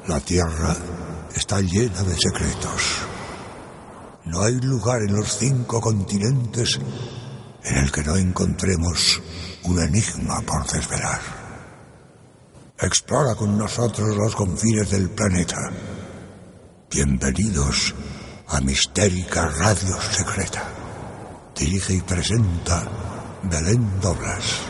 La Tierra está llena de secretos. No hay lugar en los 5 continentes en el que no encontremos un enigma por desvelar. Explora con nosotros los confines del planeta. Bienvenidos a Mistérica Radio Secreta. Dirige y presenta Belén Doblas.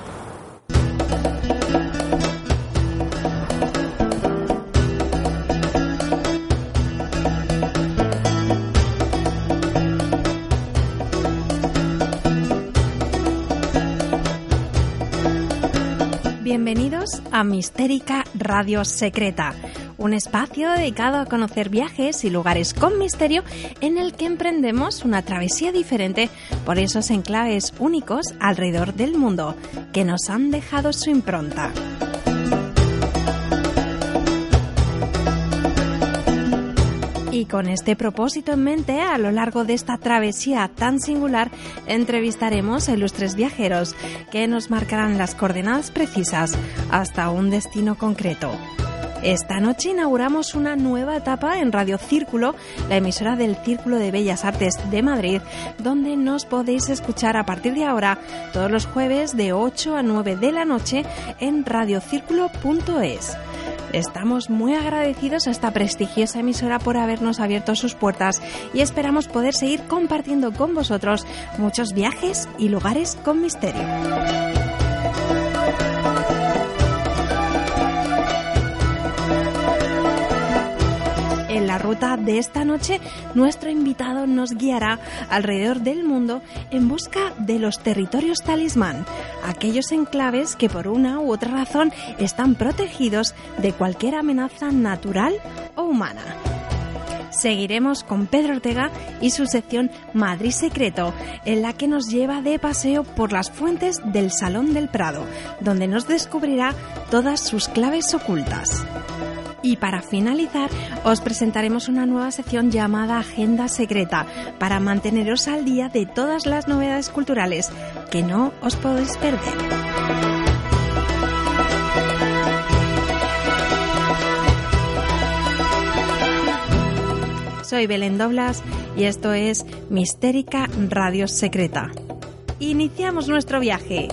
Bienvenidos a Mistérica Radio Secreta, un espacio dedicado a conocer viajes y lugares con misterio en el que emprendemos una travesía diferente por esos enclaves únicos alrededor del mundo que nos han dejado su impronta. Y con este propósito en mente, a lo largo de esta travesía tan singular, entrevistaremos a ilustres viajeros que nos marcarán las coordenadas precisas hasta un destino concreto. Esta noche inauguramos una nueva etapa en Radio Círculo, la emisora del Círculo de Bellas Artes de Madrid, donde nos podéis escuchar a partir de ahora todos los jueves de 8 a 9 de la noche en radiocirculo.es. Estamos muy agradecidos a esta prestigiosa emisora por habernos abierto sus puertas y esperamos poder seguir compartiendo con vosotros muchos viajes y lugares con misterio. En la ruta de esta noche, nuestro invitado nos guiará alrededor del mundo en busca de los territorios talismán, aquellos enclaves que por una u otra razón están protegidos de cualquier amenaza natural o humana. Seguiremos con Pedro Ortega y su sección Madrid Secreto, en la que nos lleva de paseo por las fuentes del Salón del Prado, donde nos descubrirá todas sus claves ocultas. Y para finalizar, os presentaremos una nueva sección llamada Agenda Secreta, para manteneros al día de todas las novedades culturales que no os podéis perder. Soy Belén Doblas y esto es Mistérica Radio Secreta. Iniciamos nuestro viaje.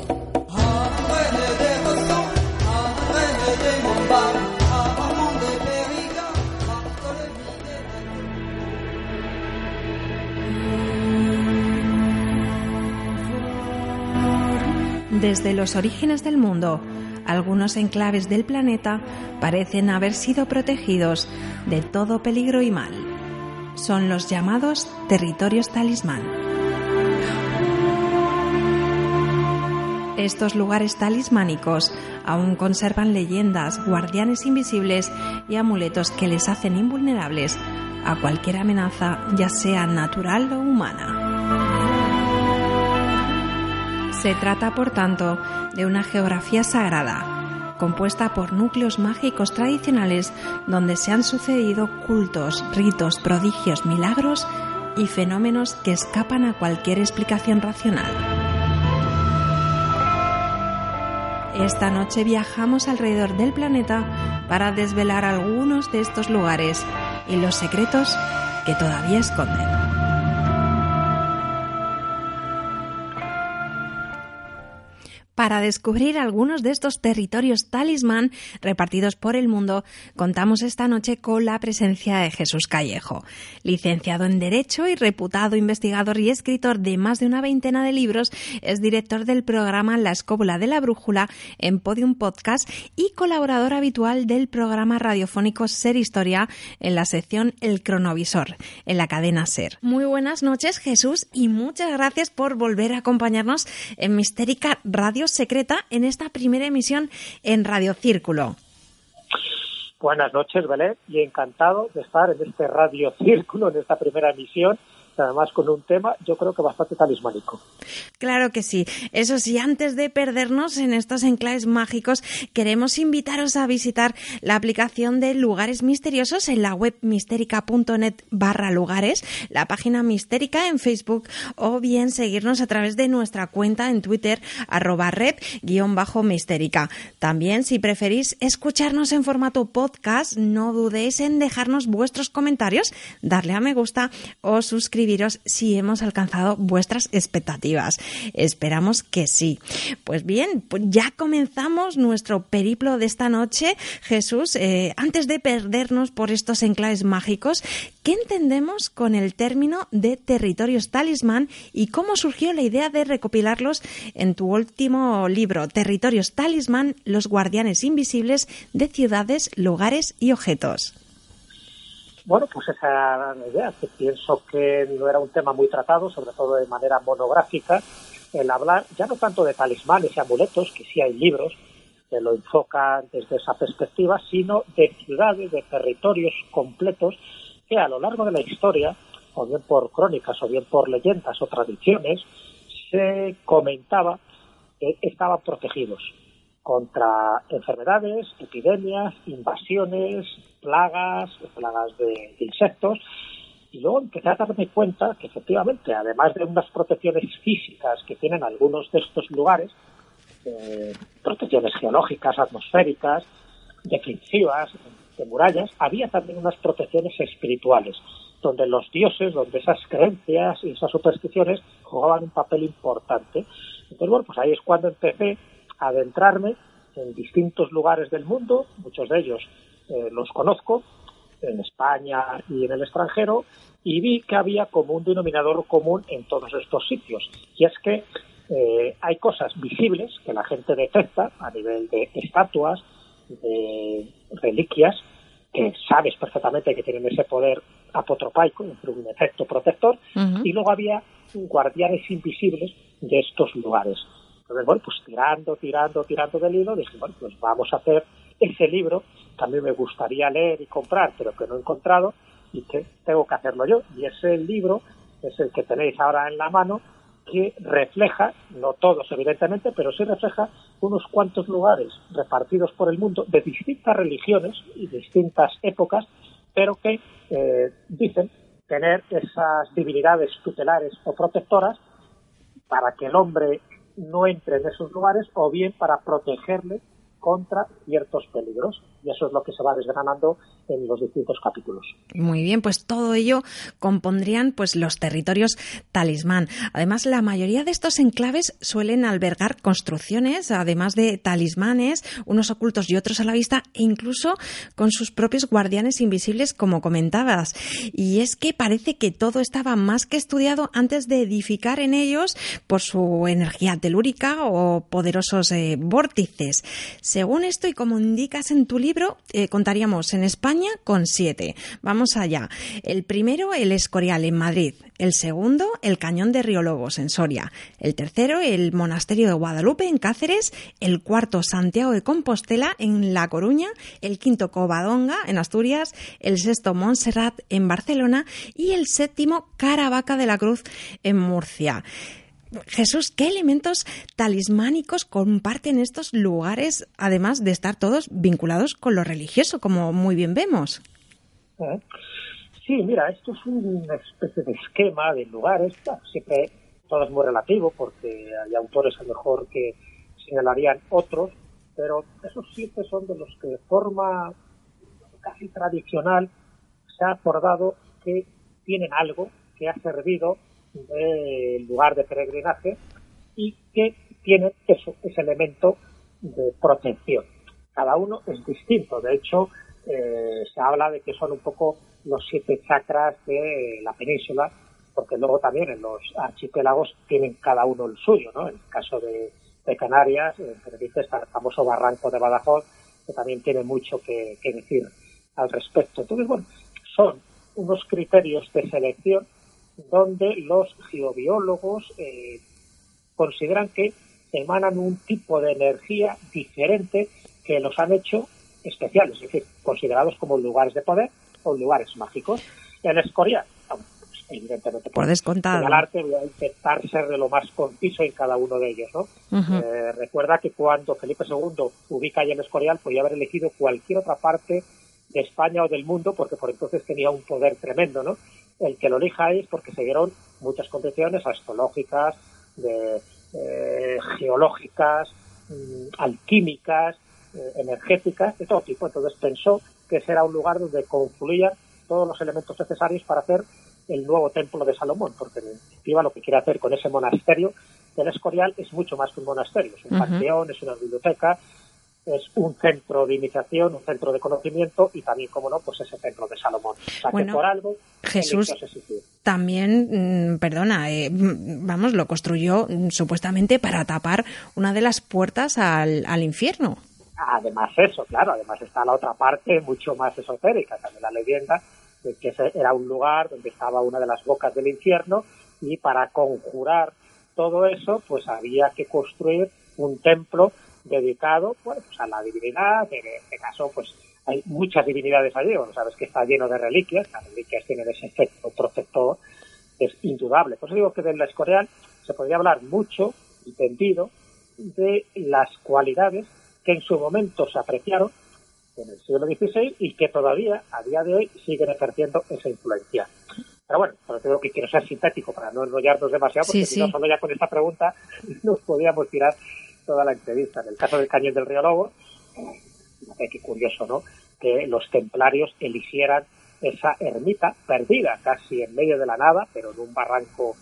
Desde los orígenes del mundo, algunos enclaves del planeta parecen haber sido protegidos de todo peligro y mal. Son los llamados territorios talismán. Estos lugares talismánicos aún conservan leyendas, guardianes invisibles y amuletos que les hacen invulnerables a cualquier amenaza, ya sea natural o humana. Se trata, por tanto, de una geografía sagrada, compuesta por núcleos mágicos tradicionales donde se han sucedido cultos, ritos, prodigios, milagros y fenómenos que escapan a cualquier explicación racional. Esta noche viajamos alrededor del planeta para desvelar algunos de estos lugares y los secretos que todavía esconden. Para descubrir algunos de estos territorios talismán repartidos por el mundo, contamos esta noche con la presencia de Jesús Callejo, licenciado en Derecho y reputado investigador y escritor de más de una veintena de libros. Es director del programa La Escóbula de la Brújula en Podium Podcast y colaborador habitual del programa radiofónico Ser Historia en la sección El Cronovisor, en la cadena Ser. Muy buenas noches, Jesús, y muchas gracias por volver a acompañarnos en Mistérica Radio Secreta en esta primera emisión en Radio Círculo. Buenas noches, Belén, y encantado de estar en este Radio Círculo, en esta primera emisión, además con un tema yo creo que bastante talismánico. Claro que sí. Eso sí, antes de perdernos en estos enclaves mágicos, queremos invitaros a visitar la aplicación de Lugares Misteriosos en la web mistérica.net/lugares, la página Mistérica en Facebook, o bien seguirnos a través de nuestra cuenta en Twitter @red_mistérica. También, si preferís escucharnos en formato podcast, no dudéis en dejarnos vuestros comentarios, darle a me gusta o suscribiros si hemos alcanzado vuestras expectativas. Esperamos que sí. Pues bien, pues ya comenzamos nuestro periplo de esta noche. Jesús, antes de perdernos por estos enclaves mágicos, ¿qué entendemos con el término de territorios talismán y cómo surgió la idea de recopilarlos en tu último libro, Territorios Talismán, los guardianes invisibles de ciudades, lugares y objetos? Bueno, pues esa era la idea, que pienso que no era un tema muy tratado, sobre todo de manera monográfica, el hablar ya no tanto de talismanes y amuletos, que sí hay libros que lo enfocan desde esa perspectiva, sino de ciudades, de territorios completos que a lo largo de la historia, o bien por crónicas, o bien por leyendas o tradiciones, se comentaba que estaban protegidos contra enfermedades, epidemias, invasiones, plagas de insectos, y luego empecé a darme cuenta que efectivamente, además de unas protecciones físicas que tienen algunos de estos lugares, protecciones geológicas, atmosféricas, defensivas, de murallas, había también unas protecciones espirituales, donde los dioses, donde esas creencias y esas supersticiones jugaban un papel importante. Entonces, bueno, pues ahí es cuando empecé a adentrarme en distintos lugares del mundo, muchos de ellos los conozco, en España y en el extranjero, y vi que había como un denominador común en todos estos sitios, y es que hay cosas visibles que la gente detecta a nivel de estatuas, de reliquias, que sabes perfectamente que tienen ese poder apotropaico, un efecto protector, y luego había guardianes invisibles de estos lugares. Entonces, bueno, pues tirando del hilo, dije, bueno, pues vamos a hacer ese libro que a mí me gustaría leer y comprar, pero que no he encontrado, y que tengo que hacerlo yo. Y ese libro es el que tenéis ahora en la mano, que refleja, no todos evidentemente, pero sí refleja unos cuantos lugares repartidos por el mundo de distintas religiones y distintas épocas, pero que dicen tener esas divinidades tutelares o protectoras para que el hombre no entre en esos lugares, o bien para protegerle contra ciertos peligros. Y eso es lo que se va desgranando en los distintos capítulos. Muy bien, pues todo ello compondrían pues los territorios talismán. Además, la mayoría de estos enclaves suelen albergar construcciones, además de talismanes, unos ocultos y otros a la vista, e incluso con sus propios guardianes invisibles, como comentabas. Y es que parece que todo estaba más que estudiado antes de edificar en ellos por su energía telúrica o poderosos vórtices. Según esto, y como indicas en tu libro, contaríamos en España con 7. Vamos allá. El primero, el Escorial en Madrid. El segundo, el Cañón de Río Lobos en Soria. El tercero, el Monasterio de Guadalupe en Cáceres. El cuarto, Santiago de Compostela en La Coruña. El quinto, Covadonga en Asturias. El sexto, Montserrat en Barcelona. Y el séptimo, Caravaca de la Cruz en Murcia. Jesús, ¿qué elementos talismánicos comparten estos lugares, además de estar todos vinculados con lo religioso, como muy bien vemos? Sí, mira, esto es una especie de esquema de lugares. Siempre todo es muy relativo, porque hay autores a lo mejor que señalarían otros, pero esos 7 son de los que de forma casi tradicional se ha acordado que tienen algo que ha servido del lugar de peregrinaje y que tiene ese elemento de protección. Cada uno es distinto. De hecho, se habla de que son un poco los 7 chakras de la península, porque luego también en los archipiélagos tienen cada uno el suyo, ¿no? En el caso de Canarias, en Tenerife está el famoso Barranco de Badajoz, que también tiene mucho que decir al respecto. Entonces, bueno, son unos criterios de selección donde los geobiólogos consideran que emanan un tipo de energía diferente que los han hecho especiales, es decir, considerados como lugares de poder o lugares mágicos. El Escorial, evidentemente por descontado. Señalarte, voy a intentar ser de lo más conciso en cada uno de ellos, ¿no? Recuerda que cuando Felipe II ubica allí el Escorial, podía haber elegido cualquier otra parte de España o del mundo, porque por entonces tenía un poder tremendo, ¿no? El que lo elija ahí es porque se dieron muchas condiciones astrológicas, geológicas, alquímicas, energéticas, de todo tipo. Entonces pensó que ese era un lugar donde confluían todos los elementos necesarios para hacer el nuevo templo de Salomón, porque en definitiva lo que quiere hacer con ese monasterio del Escorial es mucho más que un monasterio, es un panteón, es una biblioteca, es un centro de iniciación, un centro de conocimiento y también, como no, pues ese templo de Salomón. O sea, que por algo Jesús también, vamos, lo construyó supuestamente para tapar una de las puertas al infierno. Además eso, claro, además está la otra parte mucho más esotérica, también la leyenda de que ese era un lugar donde estaba una de las bocas del infierno y para conjurar todo eso, pues había que construir un templo dedicado pues a la divinidad. En este caso pues hay muchas divinidades allí, bueno, sabes que está lleno de reliquias, las reliquias tienen ese efecto protector, es indudable. Por eso digo que del Escorial se podría hablar mucho y tendido de las cualidades que en su momento se apreciaron en el siglo XVI y que todavía a día de hoy siguen ejerciendo esa influencia. Pero bueno, pero tengo que quiero ser sintético para no enrollarnos demasiado, porque si no, solo ya con esta pregunta nos podíamos tirar toda la entrevista. En el caso del Cañón del Río Lobo, qué curioso, ¿no?, que los templarios eligieran esa ermita perdida casi en medio de la nada, pero en un barranco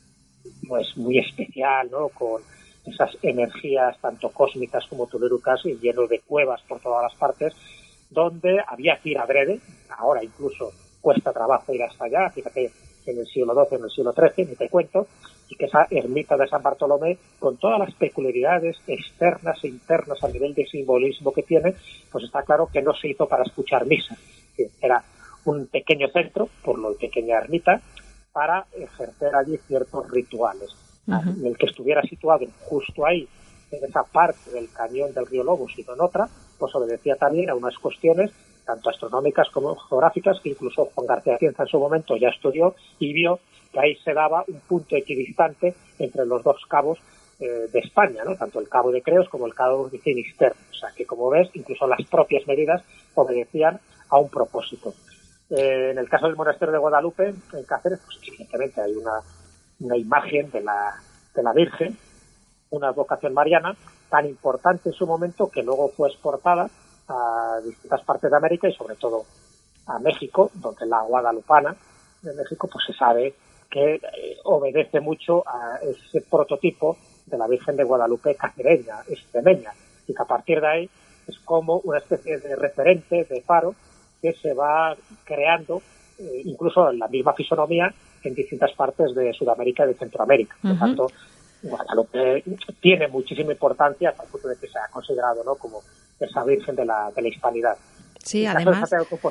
pues muy especial, ¿no?, con esas energías tanto cósmicas como telúricas y lleno de cuevas por todas las partes, donde había que ir adrede. Ahora incluso cuesta trabajo ir hasta allá, fíjate, en el siglo XII, en el siglo XIII, ni te cuento, y que esa ermita de San Bartolomé, con todas las peculiaridades externas e internas a nivel de simbolismo que tiene, pues está claro que no se hizo para escuchar misa. Era un pequeño centro, por lo de pequeña ermita, para ejercer allí ciertos rituales. En el que estuviera situado justo ahí, en esa parte del cañón del río Lobo, sino en otra, pues obedecía también a unas cuestiones tanto astronómicas como geográficas, que incluso Juan García Cienza en su momento ya estudió y vio que ahí se daba un punto equidistante entre los dos cabos de España, ¿no?, tanto el cabo de Creos como el cabo de Finisterre. O sea que, como ves, incluso las propias medidas obedecían a un propósito. En el caso del monasterio de Guadalupe, en Cáceres, pues evidentemente hay una imagen de la Virgen, una advocación mariana tan importante en su momento que luego fue exportada a distintas partes de América y sobre todo a México, donde la guadalupana de México pues se sabe que obedece mucho a ese prototipo de la Virgen de Guadalupe cacereña, extremeña, y que a partir de ahí es como una especie de referente, de faro, que se va creando incluso en la misma fisonomía en distintas partes de Sudamérica y de Centroamérica. Por tanto, Guadalupe tiene muchísima importancia hasta el punto de que se ha considerado, ¿no?, como esa virgen de la hispanidad. Sí, además.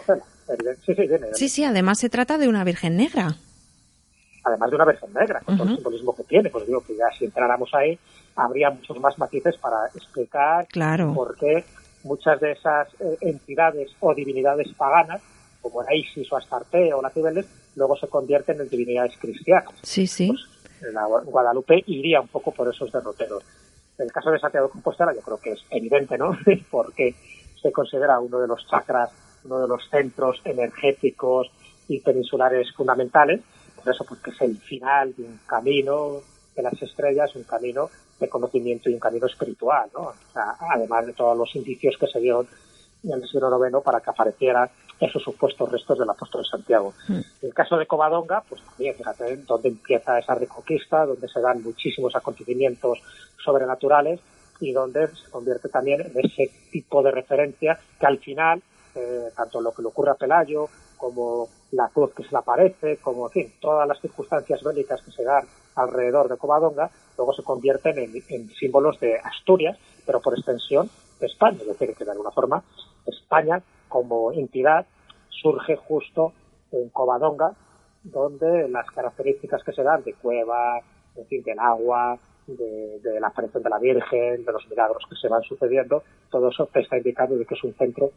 Sí, además se trata de una virgen negra. Además de una virgen negra, con todo el simbolismo que tiene. Pues digo que ya si entráramos ahí, habría muchos más matices para explicar por qué muchas de esas entidades o divinidades paganas, como era Isis o Astarte o la Cibeles, luego se convierten en divinidades cristianas. Sí, sí. Pues la Guadalupe iría un poco por esos derroteros. En el caso de Santiago de Compostela, yo creo que es evidente, ¿no?, porque se considera uno de los chakras, uno de los centros energéticos y peninsulares fundamentales. Por eso, pues, que es el final de un camino de las estrellas, un camino de conocimiento y un camino espiritual, ¿no? O sea, además de todos los indicios que se dieron en el siglo IX para que aparecieran esos supuestos restos del apóstol Santiago. En el caso de Covadonga, pues también, fíjate, donde empieza esa reconquista, donde se dan muchísimos acontecimientos sobrenaturales y donde se convierte también en ese tipo de referencia que al final, tanto lo que le ocurre a Pelayo, como la cruz que se le aparece, como, en fin, todas las circunstancias bélicas que se dan alrededor de Covadonga, luego se convierten en símbolos de Asturias, pero por extensión de España. Es decir, que de alguna forma España como entidad surge justo en Covadonga, donde las características que se dan de cueva, en fin, del agua, de la aparición de la Virgen, de los milagros que se van sucediendo, todo eso te está indicando de que es un centro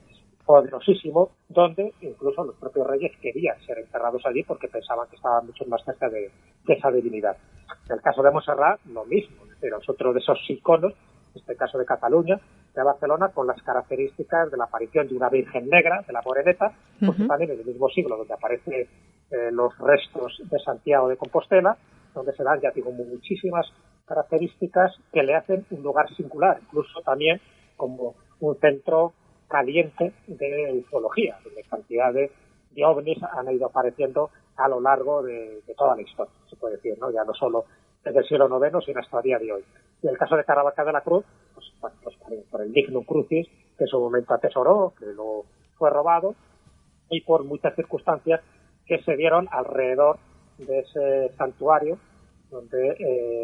poderosísimo, donde incluso los propios reyes querían ser enterrados allí porque pensaban que estaban mucho más cerca de esa divinidad. En el caso de Montserrat, lo mismo, es decir, es otro de esos iconos, en este caso de Cataluña, de Barcelona, con las características de la aparición de una Virgen Negra, de la Moreneta, pues también en el mismo siglo donde aparecen los restos de Santiago de Compostela, donde se dan, ya digo, muchísimas características que le hacen un lugar singular, incluso también como un centro caliente de ufología, donde cantidad de ovnis han ido apareciendo a lo largo de toda la historia, se puede decir, ¿no? Ya no solo desde el siglo IX, sino hasta el día de hoy. Y el caso de Caravaca de la Cruz, pues por el Dignum Crucis, que en su momento atesoró, que lo fue robado, y por muchas circunstancias que se dieron alrededor de ese santuario, donde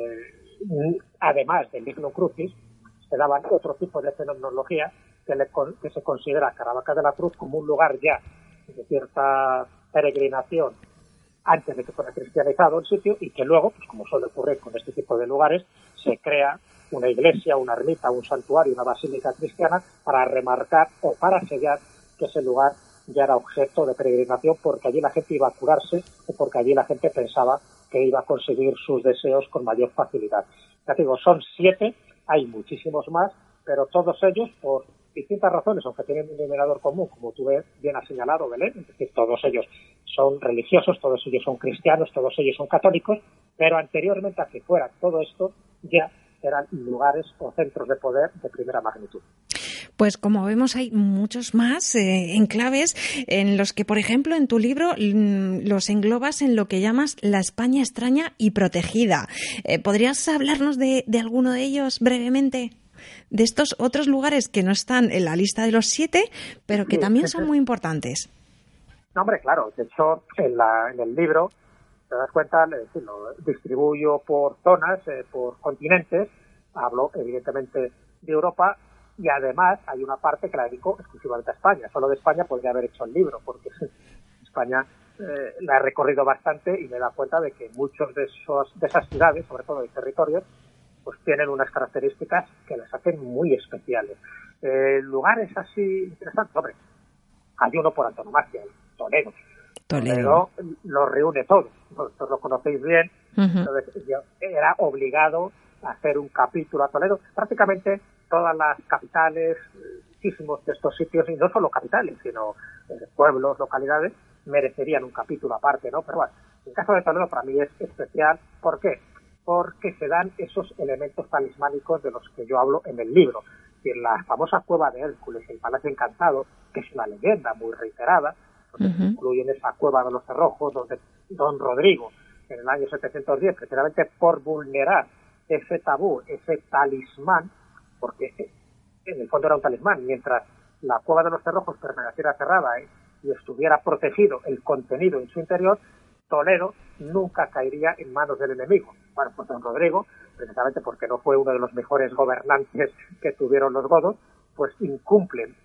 además del Dignum Crucis, se daban otro tipo de fenomenología que se considera Caravaca de la Cruz como un lugar ya de cierta peregrinación antes de que fuera cristianizado el sitio, y que luego, pues como suele ocurrir con este tipo de lugares, se crea una iglesia, una ermita, un santuario, una basílica cristiana para remarcar o para sellar que ese lugar ya era objeto de peregrinación, porque allí la gente iba a curarse o porque allí la gente pensaba que iba a conseguir sus deseos con mayor facilidad. Ya digo, son 7, hay muchísimos más, pero todos ellos, por distintas razones, aunque tienen un denominador común, como tú bien has señalado, Belén, es decir, todos ellos son religiosos, todos ellos son cristianos, todos ellos son católicos, pero anteriormente a que fuera todo esto, ya eran lugares o centros de poder de primera magnitud. Pues como vemos hay muchos más enclaves en los que, por ejemplo, en tu libro los englobas en lo que llamas la España extraña y protegida. ¿Podrías hablarnos de alguno de ellos brevemente? De estos otros lugares que no están en la lista de los 7, pero que también son muy importantes. No, hombre, claro. De hecho, en el libro, te das cuenta, lo distribuyo por zonas, por continentes. Hablo, evidentemente, de Europa, y además hay una parte que la dedico exclusivamente a España. Solo de España podría haber hecho el libro, porque España la he recorrido bastante y me da cuenta de que muchos de esas ciudades, sobre todo de territorios, pues tienen unas características que las hacen muy especiales. Lugares así interesantes, hombre, hay uno por antonomasia, Toledo. Toledo lo reúne todo. Vosotros lo conocéis bien. Entonces, yo era obligado a hacer un capítulo a Toledo. Prácticamente todas las capitales, muchísimos de estos sitios, y no solo capitales, sino pueblos, localidades, merecerían un capítulo aparte, ¿no? Pero bueno, el caso de Toledo para mí es especial. ¿Por qué? Porque se dan esos elementos talismánicos de los que yo hablo en el libro. Y en la famosa cueva de Hércules, el Palacio Encantado, que es una leyenda muy reiterada, donde incluyen esa cueva de los cerrojos, donde don Rodrigo, en el año 710, precisamente por vulnerar ese tabú, ese talismán, porque en el fondo era un talismán, mientras la cueva de los cerrojos permaneciera cerrada y estuviera protegido el contenido en su interior, Toledo nunca caería en manos del enemigo. Bueno, pues don Rodrigo, precisamente porque no fue uno de los mejores gobernantes que tuvieron los godos, pues incumplen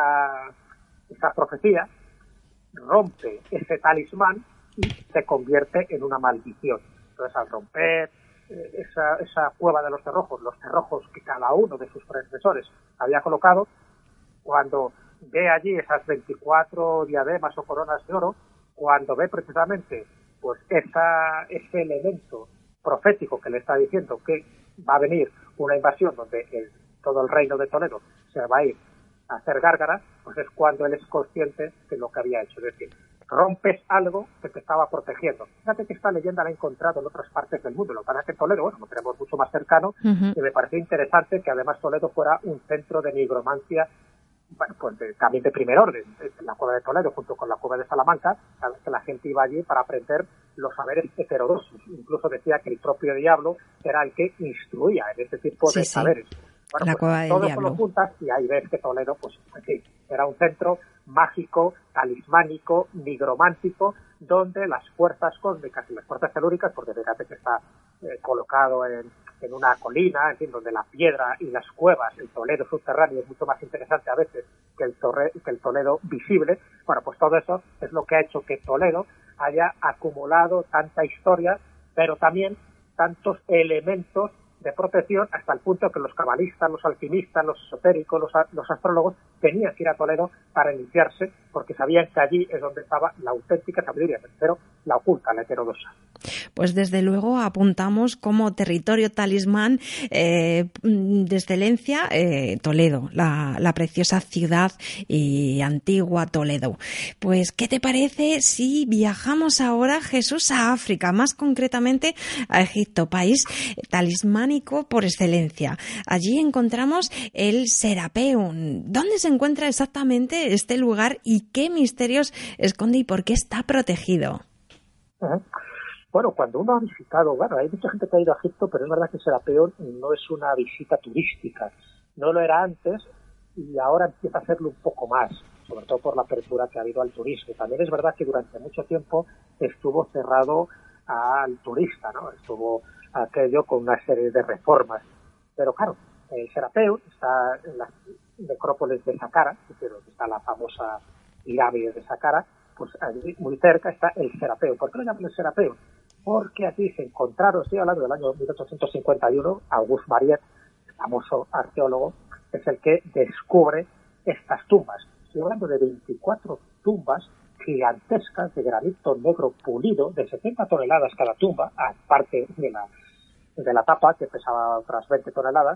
esa profecía, rompe ese talismán y se convierte en una maldición. Entonces, al romper esa cueva de los cerrojos que cada uno de sus predecesores había colocado, cuando ve allí esas 24 diademas o coronas de oro, cuando ve precisamente pues ese elemento profético que le está diciendo que va a venir una invasión donde todo el reino de Toledo se va a ir a hacer gárgaras, pues es cuando él es consciente de lo que había hecho. Es decir, rompes algo que te estaba protegiendo. Fíjate que esta leyenda la he encontrado en otras partes del mundo. Lo que pasa es que Toledo, bueno, lo tenemos mucho más cercano, y me pareció interesante que además Toledo fuera un centro de nigromancia, pues también de primer orden. La cueva de Toledo junto con la cueva de Salamanca, sabes que la gente iba allí para aprender los saberes heterodoxos. Incluso decía que el propio diablo era el que instruía en este tipo de saberes. Bueno, la cueva pues, del todo diablo. eso lo juntas y ahí ves que Toledo, pues sí, era un centro mágico, talismánico, nigromántico, donde las fuerzas cósmicas y las fuerzas telúricas, porque fíjate que está colocado en una colina, en fin, donde la piedra y las cuevas, el Toledo subterráneo es mucho más interesante a veces que el Toledo visible. Bueno, pues todo eso es lo que ha hecho que Toledo haya acumulado tanta historia, pero también tantos elementos de protección, hasta el punto que los cabalistas, los alquimistas, los esotéricos, los astrólogos tenían que ir a Toledo para iniciarse, porque sabían que allí es donde estaba la auténtica sabiduría, pero la oculta, la heterodoxa. Pues desde luego apuntamos como territorio talismán de excelencia Toledo, la preciosa ciudad y antigua Toledo. Pues, ¿qué te parece si viajamos ahora, Jesús, a África, más concretamente a Egipto, país talismánico por excelencia? Allí encontramos el Serapeum. ¿Dónde se encuentra exactamente este lugar y qué misterios esconde y por qué está protegido? Bueno, cuando uno ha visitado, bueno, hay mucha gente que ha ido a Egipto, pero es verdad que Serapeum no es una visita turística. No lo era antes y ahora empieza a hacerlo un poco más, sobre todo por la apertura que ha habido al turismo. También es verdad que durante mucho tiempo estuvo cerrado al turista, ¿no? Estuvo aquello con una serie de reformas. Pero claro, Serapeum está en la necrópolis de Saqqara, que está la famosa pirámide de Saqqara, pues allí muy cerca está el Serapeum. ¿Por qué lo llaman el Serapeum? Porque allí se encontraron, estoy hablando del año 1851, Auguste Mariette, famoso arqueólogo, es el que descubre estas tumbas. Estoy hablando de 24 tumbas gigantescas de granito negro pulido, de 70 toneladas cada tumba, aparte de la tapa, que pesaba otras 20 toneladas.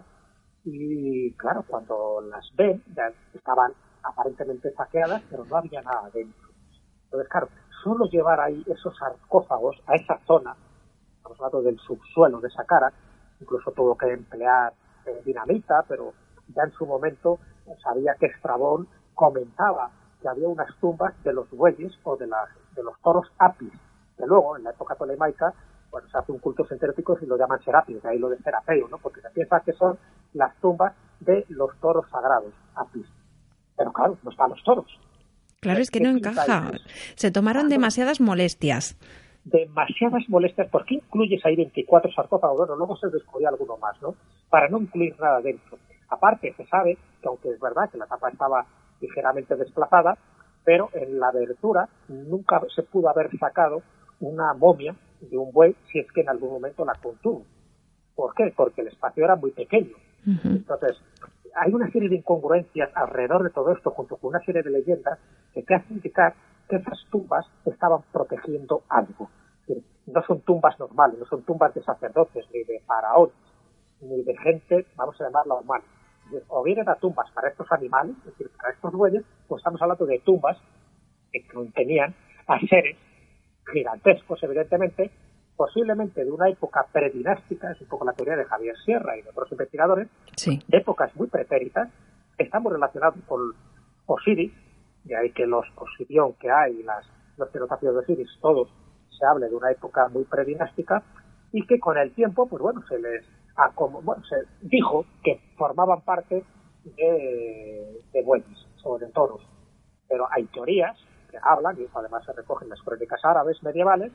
Y claro, cuando las ven, ya estaban aparentemente saqueadas, pero no había nada dentro. Entonces, claro, solo llevar ahí esos sarcófagos a esa zona, estamos hablando del subsuelo de Saqqara, incluso tuvo que emplear dinamita, pero ya en su momento sabía que Estrabón comentaba que había unas tumbas de los bueyes o de los toros apis, que luego, en la época tolemaica, bueno, se hace un culto sintético y lo llaman Serapis, de ahí lo de Serapeo, ¿no? Porque se piensa que son las tumbas de los toros sagrados, apis. Pero claro, no están los toros. Claro, es que no encaja. Se tomaron demasiadas molestias. Demasiadas molestias. ¿Por qué incluyes ahí 24 sarcófagos? Bueno, luego se descubrió alguno más, ¿no? Para no incluir nada dentro. Aparte, se sabe que, aunque es verdad que la tapa estaba ligeramente desplazada, pero en la abertura nunca se pudo haber sacado una momia de un buey si es que en algún momento la contuvo. ¿Por qué? Porque el espacio era muy pequeño. Uh-huh. Entonces, hay una serie de incongruencias alrededor de todo esto, junto con una serie de leyendas que te hacen indicar que esas tumbas estaban protegiendo algo. No son tumbas normales, no son tumbas de sacerdotes, ni de faraones, ni de gente, vamos a llamarla humana. O bien eran tumbas para estos animales, es decir, para estos bueyes, pues estamos hablando de tumbas que contenían a seres gigantescos, evidentemente, posiblemente de una época predinástica, es un poco la teoría de Javier Sierra y de otros investigadores, sí, de épocas muy pretéritas. Estamos relacionados con Osiris, de ahí que los Osirión que hay, los cenotafios de Osiris, todos se hable de una época muy predinástica, y que con el tiempo, pues bueno, se dijo que formaban parte de bueyes o de toros. Pero hay teorías que hablan, y eso además se recoge en las crónicas árabes medievales,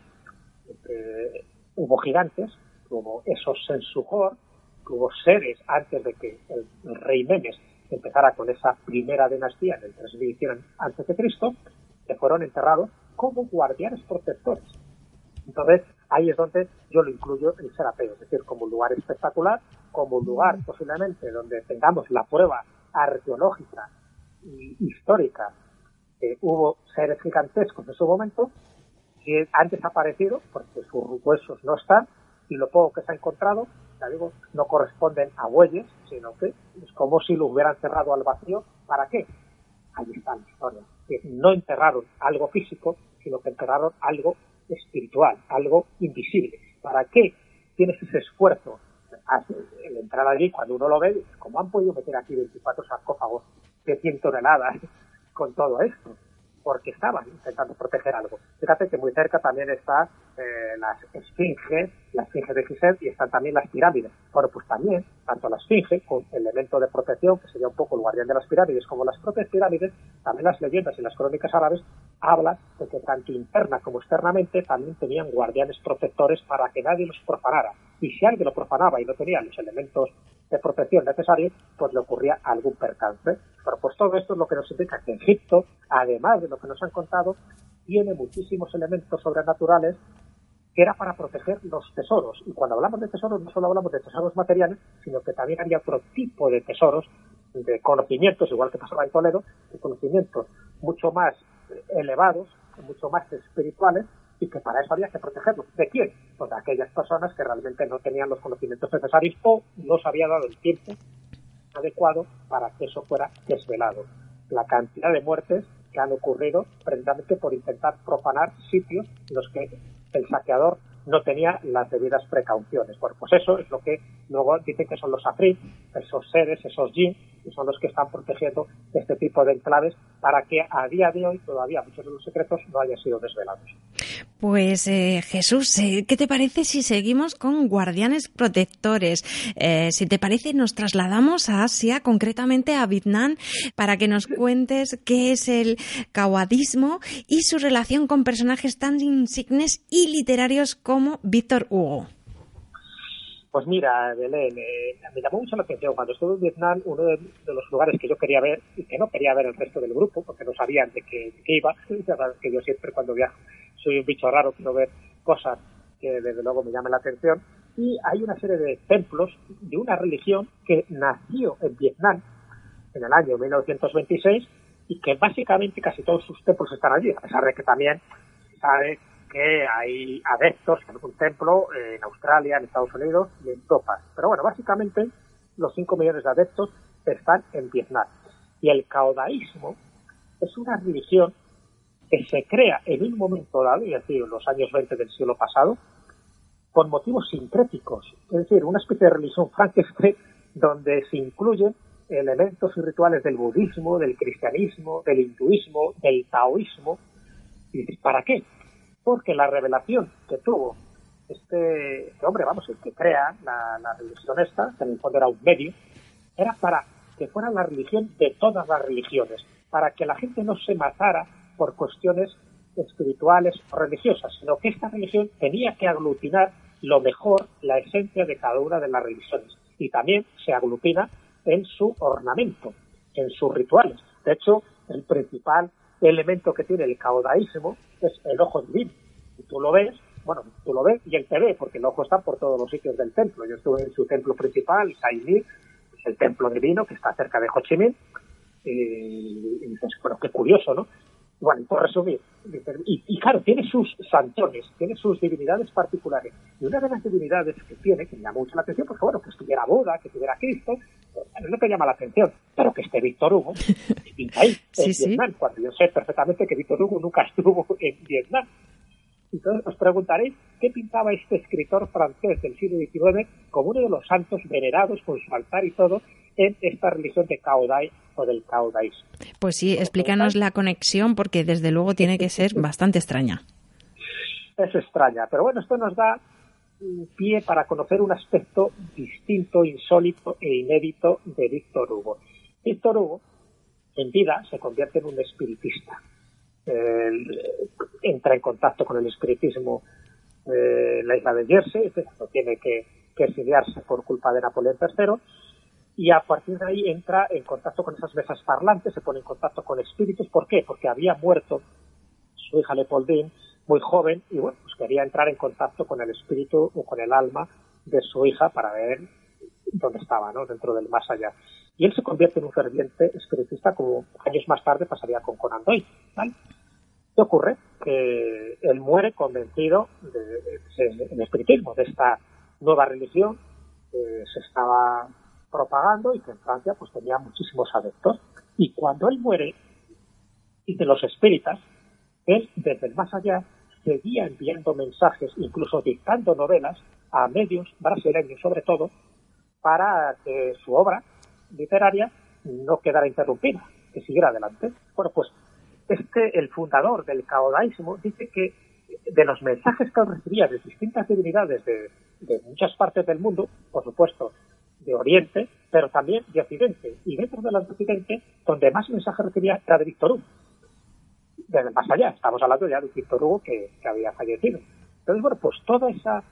hubo gigantes, hubo esos Sensujor, hubo seres antes de que el rey Menes empezara con esa primera dinastía en el 3100 a.C., que fueron enterrados como guardianes protectores. Entonces, ahí es donde yo lo incluyo el Serapeo, es decir, como un lugar espectacular, como un lugar posiblemente donde tengamos la prueba arqueológica y histórica que hubo seres gigantescos en su momento, que han desaparecido porque sus huesos no están, y lo poco que se ha encontrado, ya digo, no corresponden a bueyes, sino que es como si lo hubieran cerrado al vacío. ¿Para qué? Ahí está la historia. Que no enterraron algo físico, sino que enterraron algo espiritual, algo invisible. ¿Para qué tienes ese esfuerzo? El entrar allí, cuando uno lo ve, ¿cómo han podido meter aquí 24 sarcófagos de 100 toneladas con todo esto? Porque estaban intentando proteger algo. Fíjate que muy cerca también está la esfinge de Gizeh, y están también las pirámides. Bueno, pues también, tanto la esfinge, con elemento de protección, que sería un poco el guardián de las pirámides, como las propias pirámides, también las leyendas y las crónicas árabes hablan de que tanto interna como externamente también tenían guardianes protectores para que nadie los profanara. Y si alguien lo profanaba y no tenía los elementos de protección necesarios, pues le ocurría algún percance. Pero pues todo esto es lo que nos indica que Egipto, además de lo que nos han contado, tiene muchísimos elementos sobrenaturales que era para proteger los tesoros. Y cuando hablamos de tesoros, no solo hablamos de tesoros materiales, sino que también había otro tipo de tesoros de conocimientos, igual que pasaba en Toledo, de conocimientos mucho más elevados, mucho más espirituales, y que para eso había que protegerlos. ¿De quién? Pues de aquellas personas que realmente no tenían los conocimientos necesarios o no se había dado el tiempo adecuado para que eso fuera desvelado. La cantidad de muertes que han ocurrido precisamente por intentar profanar sitios en los que el saqueador no tenía las debidas precauciones. Bueno, pues eso es lo que luego dicen que son los afrit, esos seres, esos jinn, que son los que están protegiendo este tipo de enclaves para que a día de hoy todavía muchos de los secretos no hayan sido desvelados. Pues Jesús, ¿qué te parece si seguimos con guardianes protectores? Si te parece, nos trasladamos a Asia, concretamente a Vietnam, para que nos cuentes qué es el caudismo y su relación con personajes tan insignes y literarios como Víctor Hugo. Pues mira, Belén, me llamó mucho la atención. Cuando estuve en Vietnam, uno de los lugares que yo quería ver y que no quería ver el resto del grupo, porque no sabían de qué iba, ya sabes que yo siempre cuando viajo soy un bicho raro, quiero ver cosas que desde luego me llaman la atención. Y hay una serie de templos de una religión que nació en Vietnam en el año 1926 y que básicamente casi todos sus templos están allí, a pesar de que también sabe que hay adeptos en algún templo en Australia, en Estados Unidos y en Europa. Pero bueno, básicamente los 5 millones de adeptos están en Vietnam. Y el caodaísmo es una religión que se crea en un momento dado, es decir, en los años 20 del siglo pasado, con motivos sincréticos. Es decir, una especie de religión Frankenstein donde se incluyen elementos y rituales del budismo, del cristianismo, del hinduismo, del taoísmo. ¿Y dices, para qué? Porque la revelación que tuvo este hombre, el que crea la religión esta, que en el fondo era un medio, era para que fuera la religión de todas las religiones, para que la gente no se matara por cuestiones espirituales o religiosas, sino que esta religión tenía que aglutinar lo mejor, la esencia de cada una de las religiones. Y también se aglutina en su ornamento, en sus rituales. De hecho, el principal elemento que tiene el caodaísmo es el ojo divino. Y tú lo ves y él te ve, porque el ojo está por todos los sitios del templo. Yo estuve en su templo principal, Sai el templo divino, que está cerca de Ho Chi Minh, y dices, bueno, qué curioso, ¿no? Bueno, por resumir, y claro, tiene sus santones, tiene sus divinidades particulares. Y una de las divinidades que tiene, que me llama mucho la atención, porque bueno, que estuviera Buda, que estuviera Cristo, es lo que llama la atención. Pero que esté Víctor Hugo, que pinta ahí, en Vietnam, cuando yo sé perfectamente que Víctor Hugo nunca estuvo en Vietnam. Entonces os preguntaréis qué pintaba este escritor francés del siglo XIX como uno de los santos venerados con su altar y todo en esta religión de Caodai o del caodaísmo. Pues sí, explícanos la conexión porque desde luego tiene que ser bastante extraña. Es extraña, pero bueno, esto nos da un pie para conocer un aspecto distinto, insólito e inédito de Víctor Hugo. Víctor Hugo, en vida, se convierte en un espiritista. Entra en contacto con el espiritismo en la isla de Jersey, tiene que exiliarse por culpa de Napoleón III, y a partir de ahí entra en contacto con esas mesas parlantes, se pone en contacto con espíritus. ¿Por qué? Porque había muerto su hija Leopoldine muy joven y bueno, pues quería entrar en contacto con el espíritu o con el alma de su hija para ver dónde estaba, ¿no? Dentro del más allá. Y él se convierte en un ferviente espiritista, como años más tarde pasaría con Conan Doyle, ¿vale? ¿Qué ocurre? Que él muere convencido del espiritismo, de esta nueva religión que se estaba propagando y que en Francia pues tenía muchísimos adeptos. Y cuando él muere, y de los espíritas, él desde el más allá seguía enviando mensajes, incluso dictando novelas a medios brasileños sobre todo, para que su obra literaria no quedara interrumpida, que siguiera adelante. Bueno, pues el fundador del caodaísmo dice que de los mensajes que él recibía de distintas divinidades de muchas partes del mundo, por supuesto de Oriente, pero también de Occidente, y dentro de las de Occidente, donde más mensajes recibía era de Víctor Hugo. Desde más allá, estamos hablando ya de Víctor Hugo que había fallecido. Entonces, bueno, pues toda ese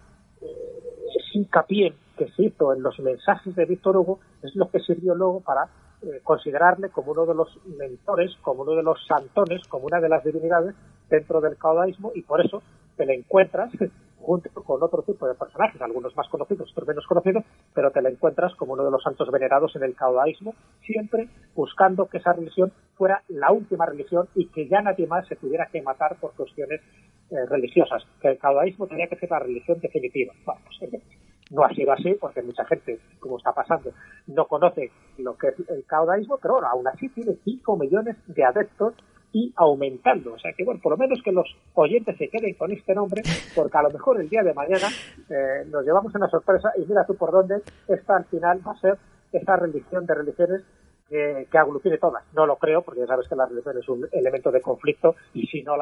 hincapié que se hizo en los mensajes de Víctor Hugo es lo que sirvió luego para considerarle como uno de los mentores, como uno de los santones, como una de las divinidades dentro del caodaísmo, y por eso te le encuentras junto con otro tipo de personajes, algunos más conocidos, otros menos conocidos, pero te lo encuentras como uno de los santos venerados en el caudaísmo, siempre buscando que esa religión fuera la última religión y que ya nadie más se tuviera que matar por cuestiones religiosas, que el caudaísmo tenía que ser la religión definitiva. Bueno, pues no ha sido así, porque mucha gente, como está pasando, no conoce lo que es el caudaísmo, pero bueno, aún así tiene 5 millones de adeptos y aumentando. O sea que, bueno, por lo menos que los oyentes se queden con este nombre, porque a lo mejor el día de mañana nos llevamos una sorpresa y mira tú por dónde esta al final va a ser esta religión de religiones que aglutine todas. No lo creo, porque ya sabes que la religión es un elemento de conflicto y si no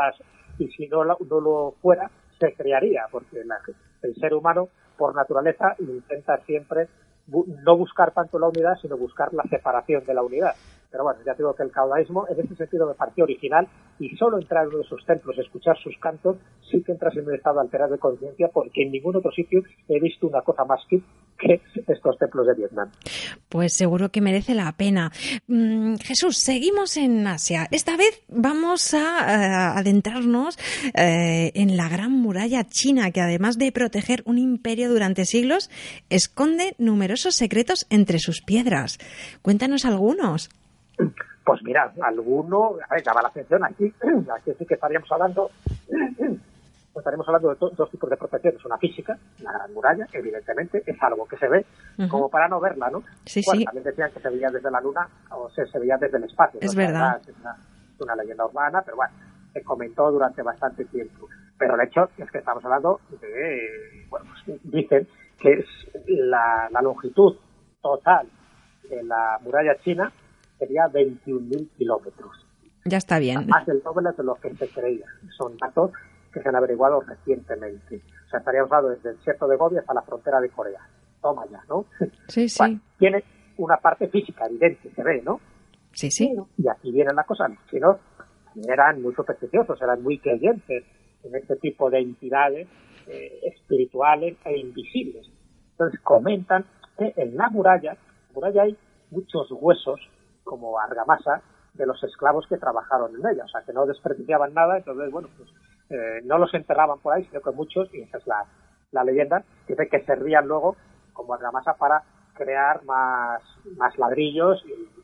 lo fuera, se crearía, porque el ser humano, por naturaleza, intenta siempre no buscar tanto la unidad, sino buscar la separación de la unidad. Pero bueno, ya digo que el caudaísmo, en ese sentido, me pareció original, y solo entrar en uno de sus templos, escuchar sus cantos, sí que entras en un estado alterado de conciencia, porque en ningún otro sitio he visto una cosa más fit que estos templos de Vietnam. Pues seguro que merece la pena. Jesús, seguimos en Asia. Esta vez vamos a adentrarnos en la Gran Muralla China, que además de proteger un imperio durante siglos, esconde numerosos secretos entre sus piedras. Cuéntanos algunos. Pues mira, alguno, llama la atención aquí sí que estaríamos hablando de dos tipos de protecciones. Una física, la Gran Muralla, evidentemente, es algo que se ve, como para no verla, ¿no? Sí, bueno, sí. También decían que se veía desde la Luna o se veía desde el espacio. Es ¿no? verdad. Es una leyenda urbana, pero bueno, se comentó durante bastante tiempo. Pero el hecho es que estamos hablando de, bueno, pues dicen que es la longitud total de la muralla china sería 21.000 kilómetros. Ya está bien. Más del doble de lo que se creía. Son datos que se han averiguado recientemente. O sea, estaríamos hablando desde el desierto de Gobi hasta la frontera de Corea. Toma ya, ¿no? Sí, sí. Bueno, tiene una parte física evidente, se ve, ¿no? Sí, sí. Y aquí viene la cosa. Los chinos eran muy supersticiosos, eran muy creyentes en este tipo de entidades espirituales e invisibles. Entonces comentan que en la muralla hay muchos huesos como argamasa de los esclavos que trabajaron en ella, o sea que no desperdiciaban nada. Entonces, bueno, pues no los enterraban por ahí, sino que muchos, y esa es la leyenda, dice que servían luego como argamasa para crear más ladrillos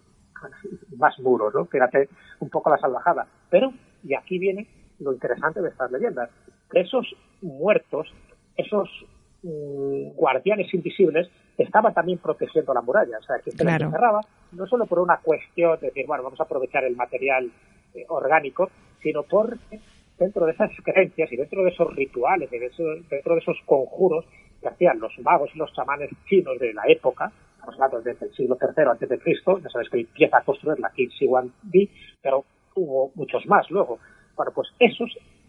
y más muros, ¿no? Fíjate un poco la salvajada. Pero, y aquí viene lo interesante de estas leyendas, que esos muertos, esos guardianes invisibles, estaban también protegiendo la muralla. O sea, que se les encerraba no solo por una cuestión de decir, bueno, vamos a aprovechar el material orgánico, sino por dentro de esas creencias y dentro de esos rituales, dentro de esos conjuros que hacían los magos y los chamanes chinos de la época. Estamos hablando desde el siglo III antes de Cristo. Ya sabes que empieza a construir la Qin Shi Huang Di, pero hubo muchos más luego. Bueno, pues esos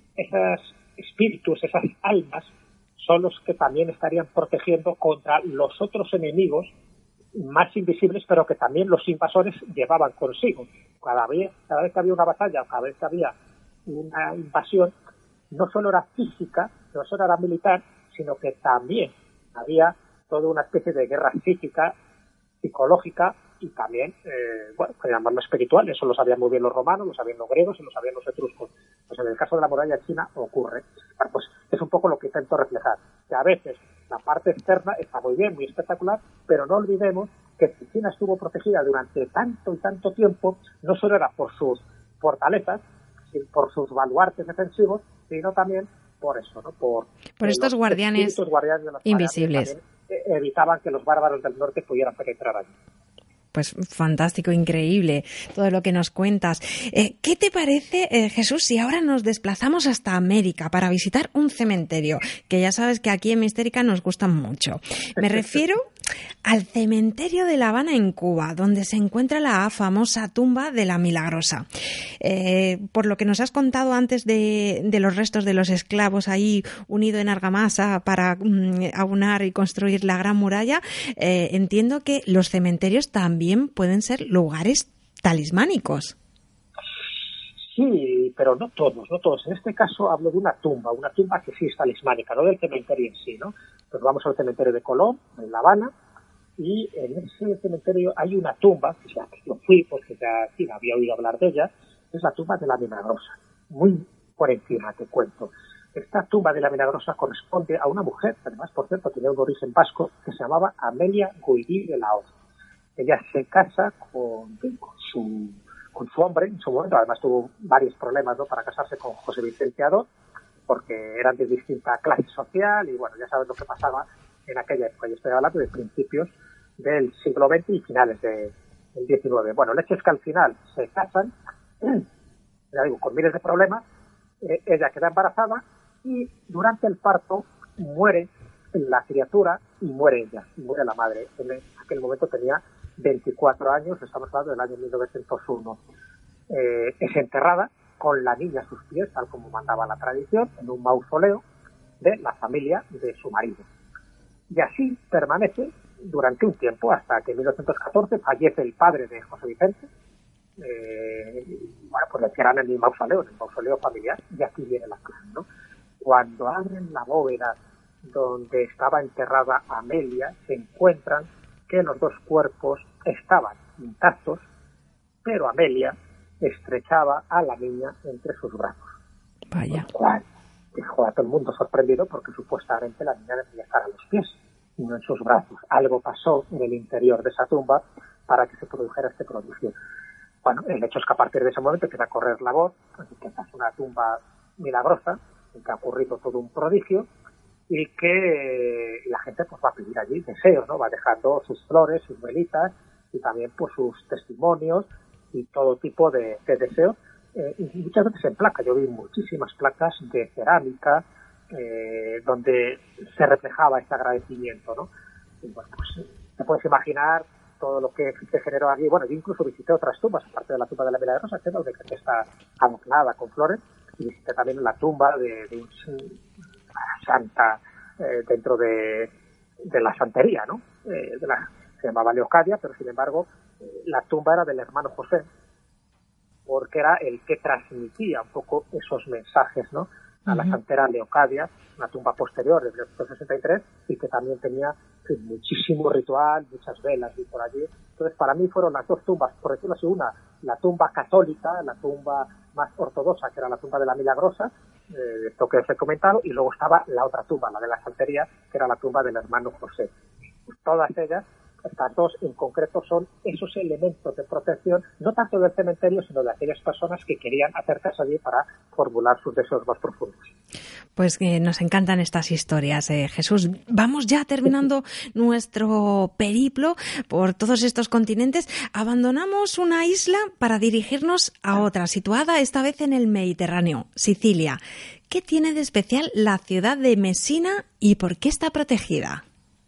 espíritus, esas almas, son los que también estarían protegiendo contra los otros enemigos más invisibles, pero que también los invasores llevaban consigo. Cada vez que había una batalla, o cada vez que había una invasión, no solo era física, no solo era militar, sino que también había toda una especie de guerra psíquica, psicológica y también, bueno, que llamarlo espiritual. Eso lo sabían muy bien los romanos, lo sabían los griegos y lo sabían los etruscos. Pues en el caso de la muralla china ocurre. Bueno, pues es un poco lo que intento reflejar, que a veces la parte externa está muy bien, muy espectacular, pero no olvidemos que China estuvo protegida durante tanto y tanto tiempo, no solo era por sus fortalezas, sino por sus baluartes defensivos, sino también por eso, ¿no? Por estos guardianes invisibles. Evitaban que los bárbaros del norte pudieran penetrar allí. Pues fantástico, increíble todo lo que nos cuentas. ¿Qué te parece, Jesús, si ahora nos desplazamos hasta América para visitar un cementerio? Que ya sabes que aquí en Mistérica nos gustan mucho. Me refiero al cementerio de La Habana en Cuba, donde se encuentra la famosa tumba de la Milagrosa. Por lo que nos has contado antes de los restos de los esclavos ahí unido en argamasa para aunar y construir la Gran Muralla, entiendo que los cementerios también pueden ser lugares talismánicos. Sí, pero no todos. En este caso hablo de una tumba que sí es talismánica, no del cementerio en sí, ¿no? Pues vamos al cementerio de Colón, en La Habana, y en ese cementerio hay una tumba, que ya yo fui porque ya sí, había oído hablar de ella, es la tumba de la Milagrosa. Muy por encima te cuento. esta tumba de la Milagrosa corresponde a una mujer, que además, por cierto, tenía un origen vasco, que se llamaba Amelia Guirí de la Hoz. Ella se casa con su hombre en su momento, además tuvo varios problemas, ¿no?, para casarse con José Vicente Ador, porque eran de distinta clase social y bueno, ya sabes lo que pasaba en aquella época. Yo estoy hablando de principios del siglo XX y finales del XIX. Bueno, el hecho es que al final se casan, ya digo, con miles de problemas, ella queda embarazada y durante el parto muere la criatura y muere ella, y muere la madre. En aquel momento tenía 24 años, estamos hablando del año 1901. Es enterrada con la niña a sus pies, tal como mandaba la tradición, en un mausoleo de la familia de su marido. Y así permanece durante un tiempo, hasta que en 1914 fallece el padre de José Vicente. Bueno, pues le entierran en el mausoleo familiar, y aquí viene la clave, ¿no? Cuando abren la bóveda donde estaba enterrada Amelia, se encuentran que los dos cuerpos estaban intactos, pero Amelia estrechaba a la niña entre sus brazos. Vaya. Lo cual dejó a todo el mundo sorprendido, porque supuestamente la niña debía estar a los pies y no en sus brazos. Algo pasó en el interior de esa tumba para que se produjera este prodigio. Bueno, el hecho es que a partir de ese momento empieza a correr la voz, que esta es una tumba milagrosa, en que ha ocurrido todo un prodigio, y que la gente pues va a pedir allí deseos, ¿no? Va dejando sus flores, sus velitas, y también pues sus testimonios y todo tipo de deseos, y muchas veces en placa. Yo vi muchísimas placas de cerámica donde se reflejaba este agradecimiento, ¿no? Y bueno, pues te puedes imaginar todo lo que se generó aquí. Bueno, yo incluso visité otras tumbas, aparte de la tumba de la Milagrosa, que está adornada con flores, y visité también la tumba de una santa dentro de la santería, ¿no? Se llamaba Leocadia, pero sin embargo la tumba era del hermano José, porque era el que transmitía un poco esos mensajes, ¿no?, a la santera Leocadia, una tumba posterior de 1963, y que también tenía muchísimo ritual, muchas velas y por allí. Entonces, para mí fueron las dos tumbas, por decirlo así, una, la tumba católica, la tumba más ortodoxa, que era la tumba de la Milagrosa, esto que os he comentado, y luego estaba la otra tumba, la de la santería, que era la tumba del hermano José. Pues todas ellas, estas dos en concreto, son esos elementos de protección, no tanto del cementerio, sino de aquellas personas que querían acercarse allí para formular sus deseos más profundos. Pues que nos encantan estas historias, Jesús. Vamos ya terminando nuestro periplo por todos estos continentes. Abandonamos una isla para dirigirnos a otra, situada esta vez en el Mediterráneo, Sicilia. ¿Qué tiene de especial la ciudad de Mesina y por qué está protegida?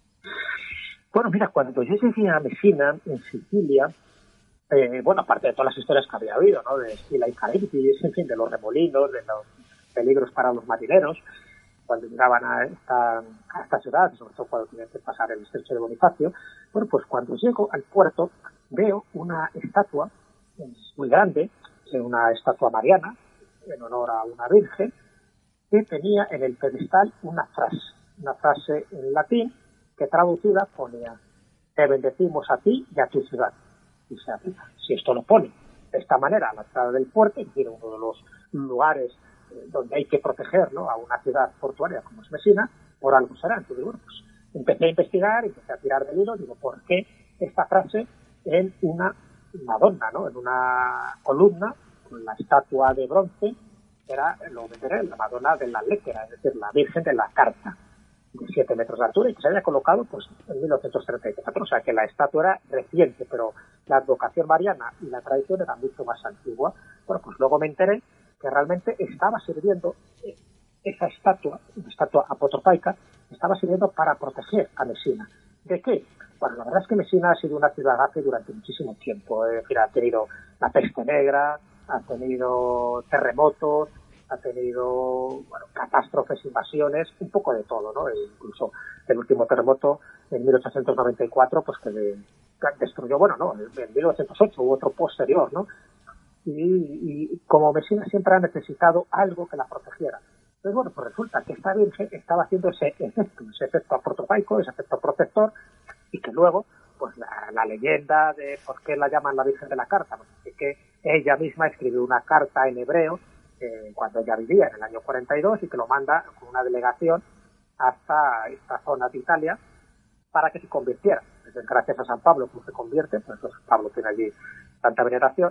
Bueno, mira, cuando yo llegué a Mesina, en Sicilia, bueno, aparte de todas las historias que había oído, ¿no?, de Sila y Caribdis, en fin, de los remolinos, de los peligros para los marineros, cuando llegaban a esta ciudad, sobre todo cuando tenían que pasar el estrecho de Bonifacio, bueno, pues cuando llego al puerto veo una estatua muy grande, una estatua mariana, en honor a una virgen, que tenía en el pedestal una frase en latín, que traducida ponía: te bendecimos a ti y a tu ciudad. Y se aplica. Si esto lo pone de esta manera a la entrada del puerto, es decir, uno de los lugares donde hay que proteger, ¿no?, a una ciudad portuaria como es Mesina, por algo será. Entonces, bueno, pues empecé a investigar, empecé a tirar del hilo, digo, ¿por qué esta frase en una Madonna, ¿no?, en una columna, con la estatua de bronce, era, lo meteré, la Madonna de la Lettera, es decir, la Virgen de la Carta, de 7 metros de altura, y que se había colocado pues en 1934, o sea que la estatua era reciente, pero la advocación mariana y la tradición era mucho más antigua. Bueno, pues luego me enteré que realmente estaba sirviendo esa estatua, una estatua apotropaica, estaba sirviendo para proteger a Mesina. ¿De qué? Bueno, la verdad es que Mesina ha sido una ciudad hace durante muchísimo tiempo, es decir, ha tenido la peste negra, ha tenido terremotos, ha tenido, bueno, catástrofes, invasiones, un poco de todo, ¿no? E incluso el último terremoto en 1894, pues que destruyó, bueno, no, en 1908 hubo otro posterior, ¿no? Y como Mesina siempre ha necesitado algo que la protegiera. Entonces, bueno, pues resulta que esta virgen estaba haciendo ese efecto apotropaico, ese efecto protector, y que luego, pues la leyenda de por qué la llaman la Virgen de la Carta, pues es que ella misma escribió una carta en hebreo cuando ella vivía, en el año 42, y que lo manda con una delegación hasta esta zona de Italia para que se convirtiera. Entonces, gracias a San Pablo, pues se convierte, pues San Pablo tiene allí tanta veneración,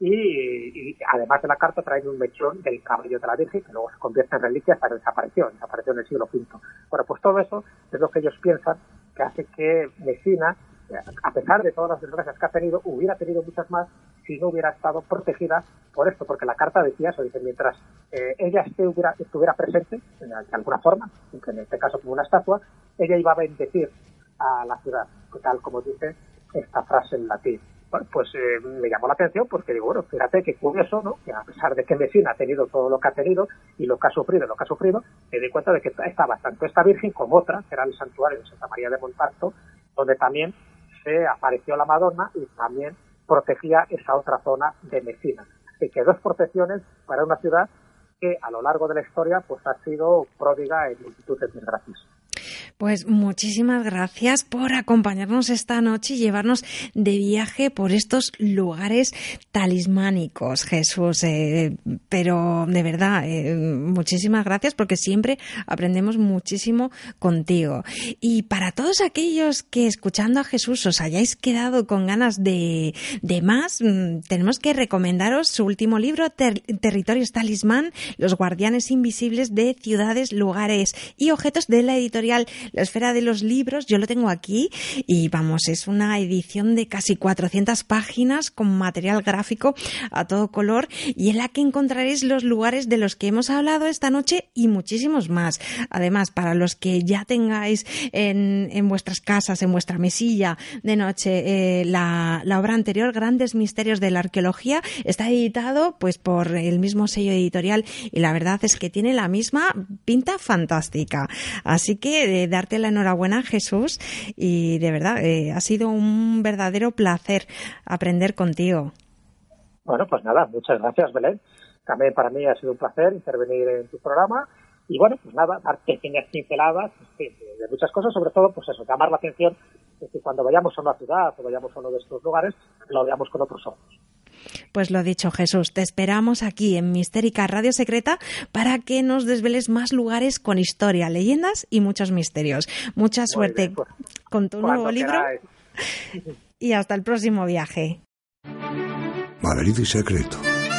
y además de la carta trae un mechón del cabello de la Virgen, que luego se convierte en reliquia hasta que desapareció en el siglo V. Bueno, pues todo eso es lo que ellos piensan que hace que Mesina, a pesar de todas las desgracias que ha tenido, hubiera tenido muchas más si no hubiera estado protegida por esto, porque la carta decía eso, dice, mientras ella estuviera presente, de alguna forma, en este caso como una estatua, ella iba a bendecir a la ciudad, tal como dice esta frase en latín. Bueno, pues me llamó la atención porque digo, bueno, fíjate qué curioso, ¿no? Que a pesar de que Mesina ha tenido todo lo que ha tenido y lo que ha sufrido, me di cuenta de que estaba tanto esta Virgen como otra, que era el santuario de Santa María de Montalto, donde también se apareció la Madonna y también protegía esa otra zona de Mesina. Así que 2 protecciones para una ciudad que a lo largo de la historia pues ha sido pródiga en multitud de desgracias. Pues muchísimas gracias por acompañarnos esta noche y llevarnos de viaje por estos lugares talismánicos, Jesús. Pero de verdad, muchísimas gracias porque siempre aprendemos muchísimo contigo. Y para todos aquellos que escuchando a Jesús os hayáis quedado con ganas de más, tenemos que recomendaros su último libro, Territorios Talismán, Los Guardianes Invisibles de Ciudades, Lugares y Objetos, de la editorial La Esfera de los Libros. Yo lo tengo aquí y vamos, es una edición de casi 400 páginas con material gráfico a todo color y en la que encontraréis los lugares de los que hemos hablado esta noche y muchísimos más. Además, para los que ya tengáis en vuestras casas, en vuestra mesilla de noche, la obra anterior, Grandes Misterios de la Arqueología, está editado pues por el mismo sello editorial y la verdad es que tiene la misma pinta fantástica. Así que darte la enhorabuena, Jesús, y de verdad ha sido un verdadero placer aprender contigo. Bueno, pues nada, muchas gracias, Belén. También para mí ha sido un placer intervenir en tu programa y bueno, pues nada, dar pequeñas pinceladas de muchas cosas, sobre todo pues eso, llamar la atención de que cuando vayamos a una ciudad o vayamos a uno de estos lugares, lo veamos con otros ojos. Pues lo dicho, Jesús, te esperamos aquí en Mistérica Radio Secreta para que nos desveles más lugares con historia, leyendas y muchos misterios. Mucha suerte bien, pues, con tu nuevo libro y hasta el próximo viaje. Madrid y Secreto.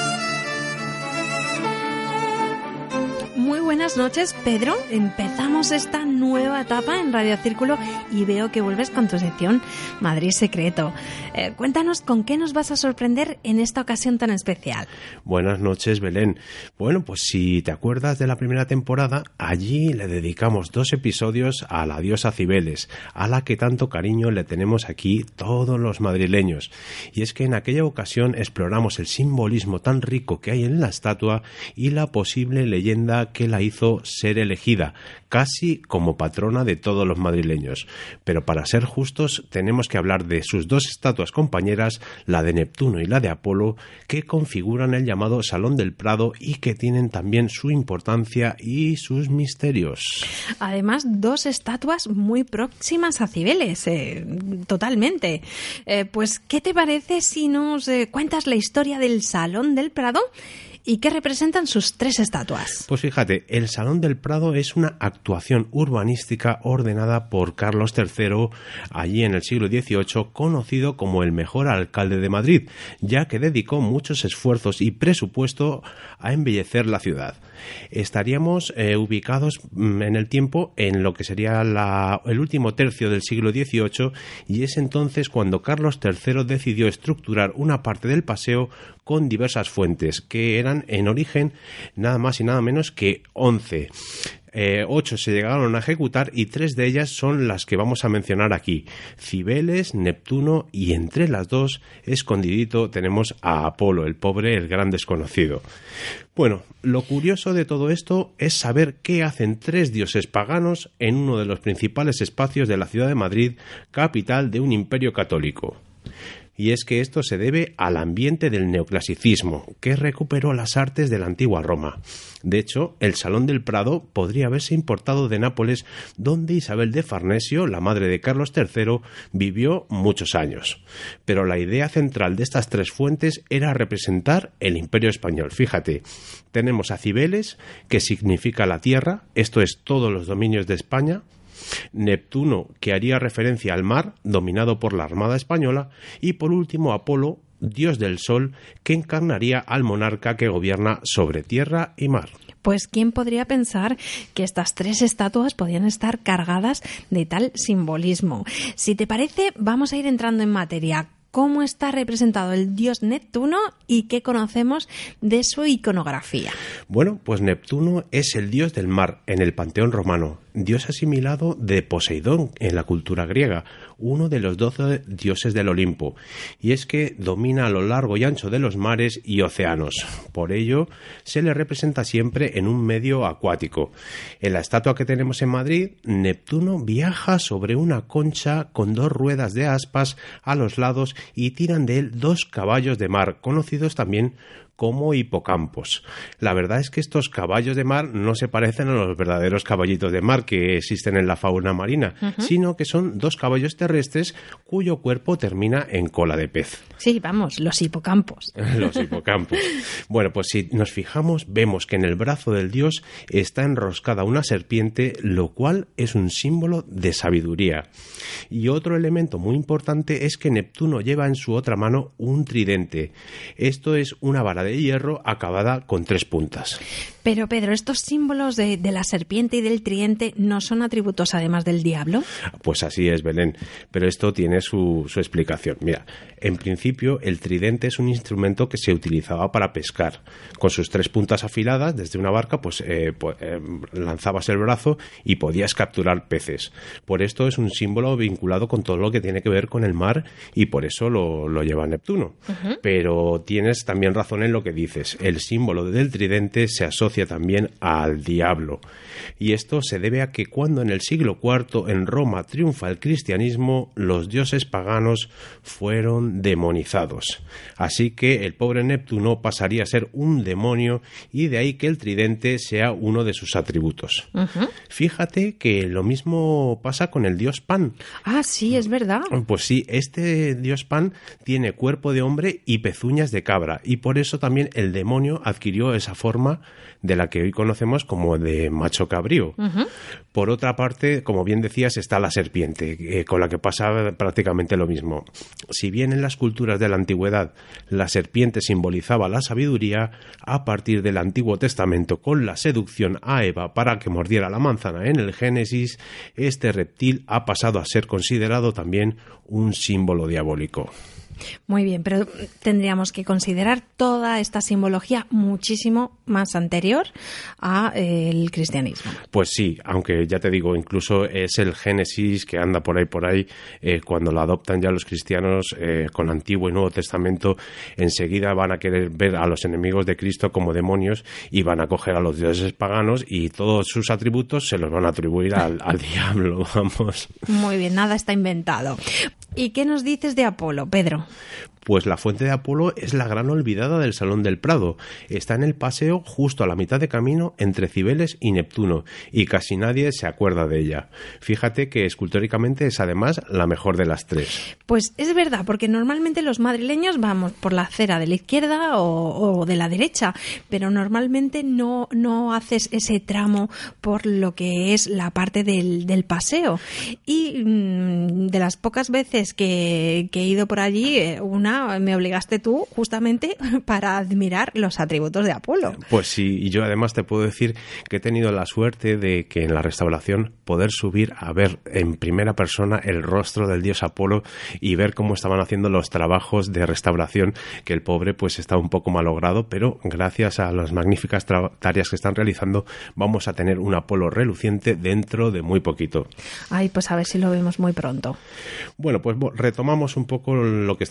Muy buenas noches, Pedro. Empezamos esta nueva etapa en Radio Círculo y veo que vuelves con tu sección Madrid Secreto. Cuéntanos con qué nos vas a sorprender en esta ocasión tan especial. Buenas noches, Belén. Bueno, pues si te acuerdas de la primera temporada, allí le dedicamos 2 episodios a la diosa Cibeles, a la que tanto cariño le tenemos aquí todos los madrileños. Y es que en aquella ocasión exploramos el simbolismo tan rico que hay en la estatua y la posible leyenda que la hizo ser elegida, casi como patrona de todos los madrileños. Pero para ser justos, tenemos que hablar de sus 2 estatuas compañeras, la de Neptuno y la de Apolo, que configuran el llamado Salón del Prado y que tienen también su importancia y sus misterios. Además, 2 estatuas muy próximas a Cibeles, totalmente. Pues, ¿qué te parece si nos cuentas la historia del Salón del Prado? ¿Y qué representan sus 3 estatuas? Pues fíjate, el Salón del Prado es una actuación urbanística ordenada por Carlos III allí en el siglo XVIII, conocido como el mejor alcalde de Madrid, ya que dedicó muchos esfuerzos y presupuesto a embellecer la ciudad. Estaríamos ubicados en el tiempo en lo que sería el último tercio del siglo XVIII y es entonces cuando Carlos III decidió estructurar una parte del paseo con diversas fuentes que eran en origen nada más y nada menos que 11. 8 se llegaron a ejecutar y 3 de ellas son las que vamos a mencionar aquí: Cibeles, Neptuno y entre las 2, escondidito, tenemos a Apolo, el pobre, el gran desconocido. Bueno, lo curioso de todo esto es saber qué hacen 3 dioses paganos en uno de los principales espacios de la ciudad de Madrid, capital de un imperio católico. Y es que esto se debe al ambiente del neoclasicismo, que recuperó las artes de la antigua Roma. De hecho, el Salón del Prado podría haberse importado de Nápoles, donde Isabel de Farnesio, la madre de Carlos III, vivió muchos años. Pero la idea central de estas tres fuentes era representar el Imperio Español. Fíjate, tenemos a Cibeles, que significa la tierra, esto es todos los dominios de España; Neptuno, que haría referencia al mar, dominado por la Armada Española; y por último Apolo, dios del sol, que encarnaría al monarca que gobierna sobre tierra y mar. Pues ¿quién podría pensar que estas tres estatuas podían estar cargadas de tal simbolismo? Si te parece, vamos a ir entrando en materia. ¿Cómo está representado el dios Neptuno y qué conocemos de su iconografía? Bueno, pues Neptuno es el dios del mar en el panteón romano, dios asimilado de Poseidón en la cultura griega, uno de los 12 dioses del Olimpo, y es que domina a lo largo y ancho de los mares y océanos. Por ello, se le representa siempre en un medio acuático. En la estatua que tenemos en Madrid, Neptuno viaja sobre una concha con 2 ruedas de aspas a los lados y tiran de él 2 caballos de mar, conocidos también como hipocampos. La verdad es que estos caballos de mar no se parecen a los verdaderos caballitos de mar que existen en la fauna marina, sino que son 2 caballos terrestres cuyo cuerpo termina en cola de pez. Sí, vamos, los hipocampos. Los hipocampos. Bueno, pues si nos fijamos, vemos que en el brazo del dios está enroscada una serpiente, lo cual es un símbolo de sabiduría. Y otro elemento muy importante es que Neptuno lleva en su otra mano un tridente. Esto es una vara de hierro acabada con 3 puntas. Pero Pedro, ¿estos símbolos de la serpiente y del tridente no son atributos además del diablo? Pues así es, Belén, pero esto tiene su explicación. Mira, en principio el tridente es un instrumento que se utilizaba para pescar. Con sus 3 puntas afiladas desde una barca, lanzabas el brazo y podías capturar peces. Por esto es un símbolo vinculado con todo lo que tiene que ver con el mar y por eso lo lleva Neptuno. Pero tienes también razón en lo que dices. El símbolo del tridente se asocia también al diablo. Y esto se debe a que cuando en el siglo IV en Roma triunfa el cristianismo, los dioses paganos fueron demonizados. Así que el pobre Neptuno pasaría a ser un demonio y de ahí que el tridente sea uno de sus atributos. Fíjate que lo mismo pasa con el dios Pan. Ah, sí, es verdad. Pues sí, este dios Pan tiene cuerpo de hombre y pezuñas de cabra y por eso también el demonio adquirió esa forma de la que hoy conocemos como de macho cabrío. Por otra parte, como bien decías, está la serpiente, con la que pasa prácticamente lo mismo. Si bien en las culturas de la antigüedad la serpiente simbolizaba la sabiduría, a partir del Antiguo Testamento, con la seducción a Eva para que mordiera la manzana en el Génesis, este reptil ha pasado a ser considerado también un símbolo diabólico. Muy bien, pero tendríamos que considerar toda esta simbología muchísimo más anterior al cristianismo. Pues sí, aunque ya te digo, incluso es el Génesis que anda por ahí, cuando lo adoptan ya los cristianos con Antiguo y Nuevo Testamento, enseguida van a querer ver a los enemigos de Cristo como demonios y van a coger a los dioses paganos y todos sus atributos se los van a atribuir al diablo, vamos. Muy bien, nada está inventado. ¿Y qué nos dices de Apolo, Pedro? Pues la fuente de Apolo es la gran olvidada del Salón del Prado. Está en el paseo justo a la mitad de camino entre Cibeles y Neptuno y casi nadie se acuerda de ella. Fíjate que escultóricamente es además la mejor de las 3. Pues es verdad, porque normalmente los madrileños vamos por la acera de la izquierda o de la derecha, pero normalmente no haces ese tramo por lo que es la parte del paseo. Y de las pocas veces que he ido por allí, me obligaste tú justamente para admirar los atributos de Apolo. Pues sí, y yo además te puedo decir que he tenido la suerte de que en la restauración poder subir a ver en primera persona el rostro del dios Apolo y ver cómo estaban haciendo los trabajos de restauración, que el pobre pues está un poco malogrado, pero gracias a las magníficas tareas que están realizando vamos a tener un Apolo reluciente dentro de muy poquito. Ay, pues a ver si lo vemos muy pronto. Bueno, pues retomamos un poco lo que estábamos hablando.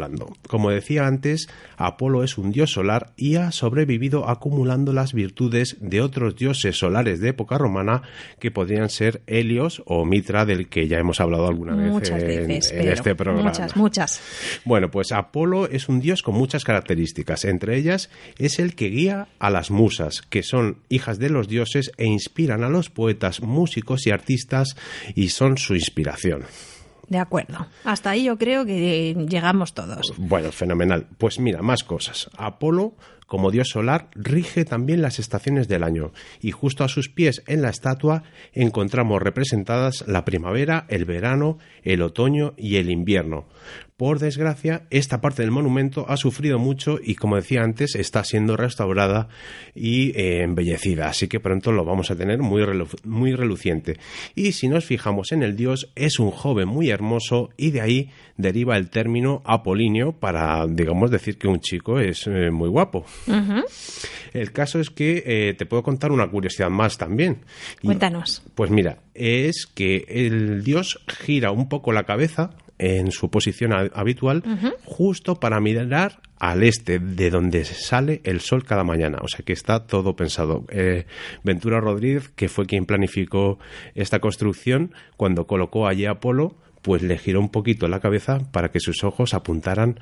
hablando. Como decía antes, Apolo es un dios solar y ha sobrevivido acumulando las virtudes de otros dioses solares de época romana que podrían ser Helios o Mitra, del que ya hemos hablado alguna vez en este programa. Muchas. Bueno, pues Apolo es un dios con muchas características. Entre ellas es el que guía a las musas, que son hijas de los dioses e inspiran a los poetas, músicos y artistas y son su inspiración. De acuerdo. Hasta ahí yo creo que llegamos todos. Bueno, fenomenal. Pues mira, más cosas. Apolo, como dios solar, rige también las estaciones del año y justo a sus pies en la estatua encontramos representadas la primavera, el verano, el otoño y el invierno. Por desgracia, esta parte del monumento ha sufrido mucho y, como decía antes, está siendo restaurada y embellecida, así que pronto lo vamos a tener muy reluciente. Y si nos fijamos en el dios, es un joven muy hermoso y de ahí deriva el término apolíneo para, digamos, decir que un chico es muy guapo. Uh-huh. El caso es que te puedo contar una curiosidad más también. Cuéntanos. Pues mira, es que el dios gira un poco la cabeza en su posición habitual, uh-huh, justo para mirar al este, de donde sale el sol cada mañana. O sea que está todo pensado. Ventura Rodríguez, que fue quien planificó esta construcción, cuando colocó allí a Apolo, pues le giró un poquito la cabeza para que sus ojos apuntaran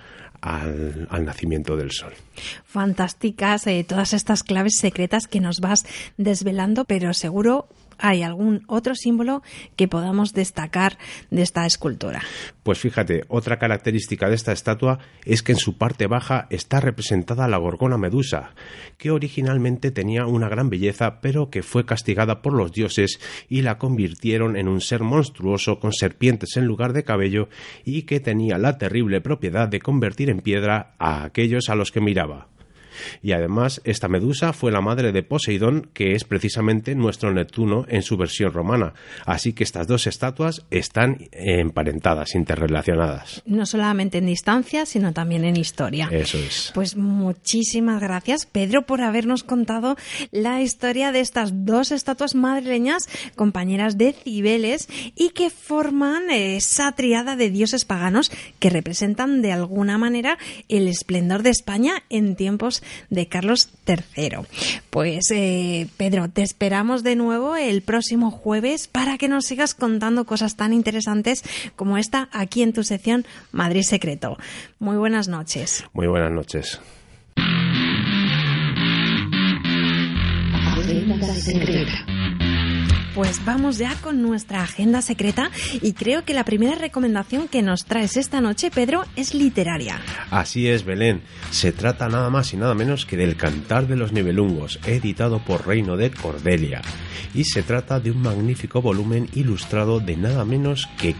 al nacimiento del sol. Fantásticas todas estas claves secretas que nos vas desvelando, pero seguro hay algún otro símbolo que podamos destacar de esta escultura. Pues fíjate, otra característica de esta estatua es que en su parte baja está representada la gorgona Medusa, que originalmente tenía una gran belleza, pero que fue castigada por los dioses y la convirtieron en un ser monstruoso con serpientes en lugar de cabello y que tenía la terrible propiedad de convertir en piedra a aquellos a los que miraba. Y además esta Medusa fue la madre de Poseidón, que es precisamente nuestro Neptuno en su versión romana. Así que estas dos estatuas están emparentadas, interrelacionadas. No solamente en distancia, sino también en historia. Eso es. Pues muchísimas gracias, Pedro, por habernos contado la historia de estas dos estatuas madrileñas, compañeras de Cibeles, y que forman esa triada de dioses paganos que representan de alguna manera el esplendor de España en tiempos de Carlos III. Pues Pedro, te esperamos de nuevo el próximo jueves para que nos sigas contando cosas tan interesantes como esta aquí en tu sección Madrid Secreto. Muy buenas noches. Muy buenas noches. Pues vamos ya con nuestra agenda secreta y creo que la primera recomendación que nos traes esta noche, Pedro, es literaria. Así es, Belén. Se trata nada más y nada menos que del Cantar de los Nibelungos, editado por Reino de Cordelia. Y se trata de un magnífico volumen ilustrado de nada menos que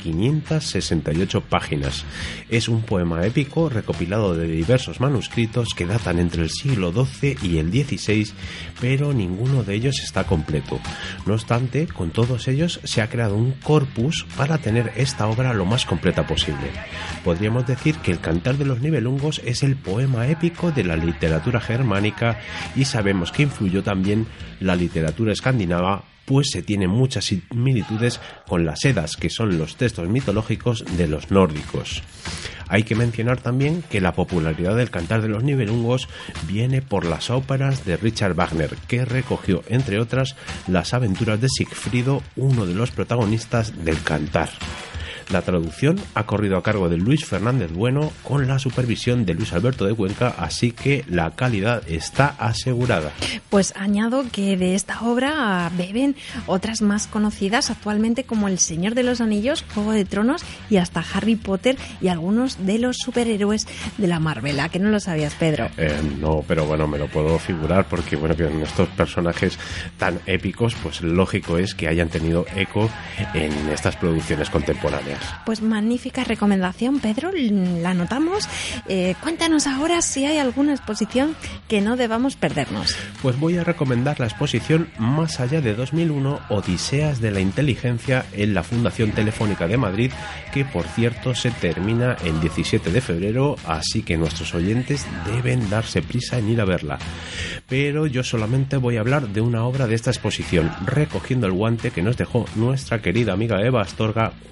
568 páginas. Es un poema épico recopilado de diversos manuscritos que datan entre el siglo XII y el XVI, pero ninguno de ellos está completo. No obstante, con todos ellos se ha creado un corpus para tener esta obra lo más completa posible. Podríamos decir que el Cantar de los Nibelungos es el poema épico de la literatura germánica y sabemos que influyó también la literatura escandinava, pues se tienen muchas similitudes con las Edas, que son los textos mitológicos de los nórdicos. Hay que mencionar también que la popularidad del Cantar de los Nibelungos viene por las óperas de Richard Wagner, que recogió, entre otras, las aventuras de Sigfrido, uno de los protagonistas del Cantar. La traducción ha corrido a cargo de Luis Fernández Bueno con la supervisión de Luis Alberto de Cuenca, así que la calidad está asegurada. Pues añado que de esta obra beben otras más conocidas actualmente como El Señor de los Anillos, Juego de Tronos y hasta Harry Potter y algunos de los superhéroes de la Marvel. ¿A que no lo sabías, Pedro? No, pero bueno, me lo puedo figurar porque bueno, que en estos personajes tan épicos, pues lógico es que hayan tenido eco en estas producciones contemporáneas. Pues magnífica recomendación, Pedro, la anotamos. Cuéntanos ahora si hay alguna exposición que no debamos perdernos. Pues voy a recomendar la exposición Más allá de 2001, Odiseas de la Inteligencia en la Fundación Telefónica de Madrid, que por cierto se termina el 17 de febrero, así que nuestros oyentes deben darse prisa en ir a verla. Pero yo solamente voy a hablar de una obra de esta exposición, recogiendo el guante que nos dejó nuestra querida amiga Eva Astorga cuando vino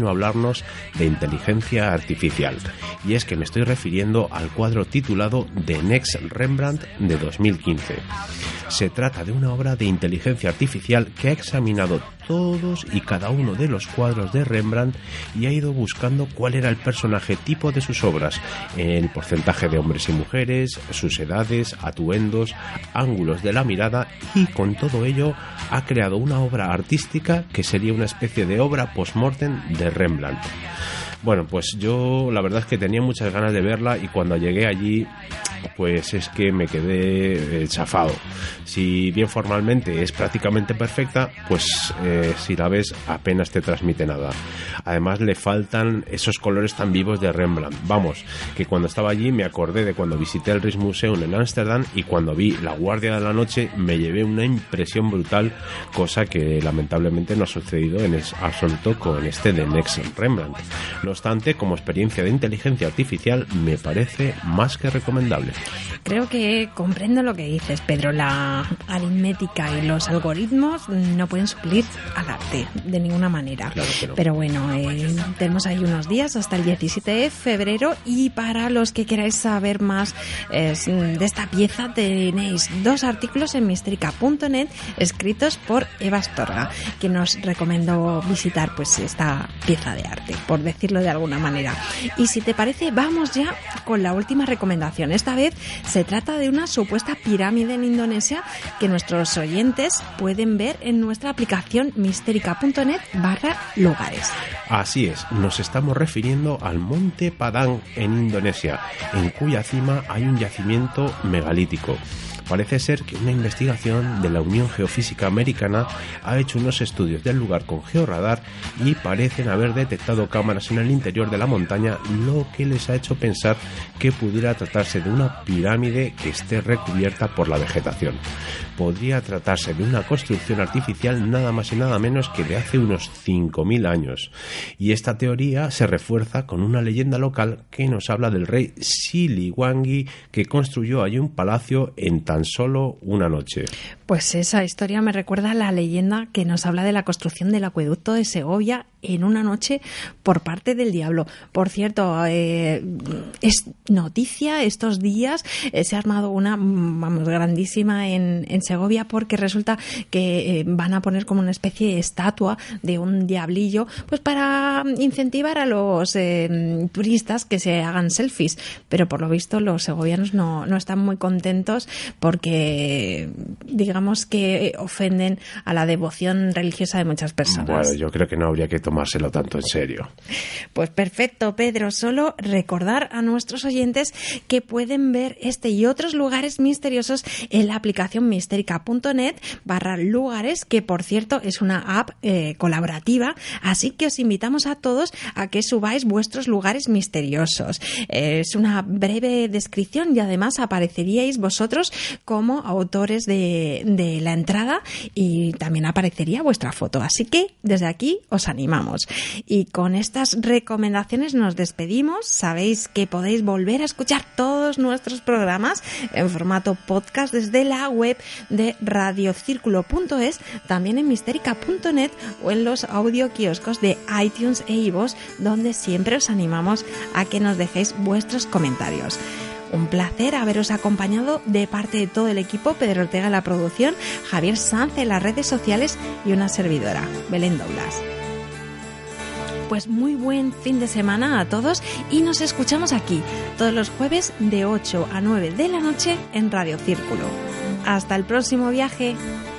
vino a hablarnos de inteligencia artificial. Y es que me estoy refiriendo al cuadro titulado The Next Rembrandt de 2015. Se trata de una obra de inteligencia artificial que ha examinado todos y cada uno de los cuadros de Rembrandt y ha ido buscando cuál era el personaje tipo de sus obras, el porcentaje de hombres y mujeres, sus edades, atuendos, ángulos de la mirada, y con todo ello ha creado una obra artística que sería una especie de obra post-mortem de Rembrandt. Bueno, pues yo la verdad es que tenía muchas ganas de verla, y cuando llegué allí pues es que me quedé chafado. Si bien formalmente es prácticamente perfecta, pues si la ves apenas te transmite nada. Además le faltan esos colores tan vivos de Rembrandt. Vamos, que cuando estaba allí me acordé de cuando visité el Rijksmuseum en Ámsterdam, y cuando vi La Guardia de la Noche me llevé una impresión brutal, cosa que lamentablemente no ha sucedido en absoluto con este de Next Rembrandt. No obstante, como experiencia de inteligencia artificial me parece más que recomendable. Creo que comprendo lo que dices, Pedro. La aritmética y los algoritmos no pueden suplir al arte de ninguna manera. Claro que no. Pero bueno, tenemos ahí unos días hasta el 17 de febrero, y para los que queráis saber más de esta pieza, tenéis 2 artículos en Mistérica.net escritos por Eva Astorga, que nos recomendó visitar pues esta pieza de arte, por decirlo de alguna manera. Y si te parece, vamos ya con la última recomendación. Esta vez se trata de una supuesta pirámide en Indonesia que nuestros oyentes pueden ver en nuestra aplicación Mistérica.net/lugares. Así es, nos estamos refiriendo al Monte Padang en Indonesia, en cuya cima hay un yacimiento megalítico. Parece ser que una investigación de la Unión Geofísica Americana ha hecho unos estudios del lugar con georradar y parecen haber detectado cámaras en el interior de la montaña, lo que les ha hecho pensar que pudiera tratarse de una pirámide que esté recubierta por la vegetación. Podría tratarse de una construcción artificial nada más y nada menos que de hace unos 5.000 años. Y esta teoría se refuerza con una leyenda local que nos habla del rey Siliwangi, que construyó allí un palacio en tan solo una noche. Pues esa historia me recuerda a la leyenda que nos habla de la construcción del acueducto de Segovia en una noche por parte del diablo. Por cierto, es noticia estos días, se ha armado una grandísima en Segovia, porque resulta que van a poner como una especie de estatua de un diablillo, pues para incentivar a los turistas que se hagan selfies. Pero por lo visto los segovianos no están muy contentos, porque digamos que ofenden a la devoción religiosa de muchas personas. Bueno, yo creo que no habría que tomárselo tanto en serio. Pues perfecto, Pedro. Solo recordar a nuestros oyentes que pueden ver este y otros lugares misteriosos en la aplicación Mistérica.net/lugares, que por cierto es una app colaborativa, así que os invitamos a todos a que subáis vuestros lugares misteriosos. Es una breve descripción y además apareceríais vosotros como autores de la entrada, y también aparecería vuestra foto. Así que desde aquí os animamos. Y con estas recomendaciones nos despedimos. Sabéis que podéis volver a escuchar todos nuestros programas en formato podcast desde la web de radiocírculo.es, también en Mistérica.net o en los audioquioscos de iTunes e iVoox, donde siempre os animamos a que nos dejéis vuestros comentarios. Un placer haberos acompañado de parte de todo el equipo: Pedro Ortega en la producción, Javier Sanz en las redes sociales y una servidora, Belén Douglas. Pues muy buen fin de semana a todos, y nos escuchamos aquí todos los jueves de 8 a 9 de la noche en Radio Círculo. Hasta el próximo viaje.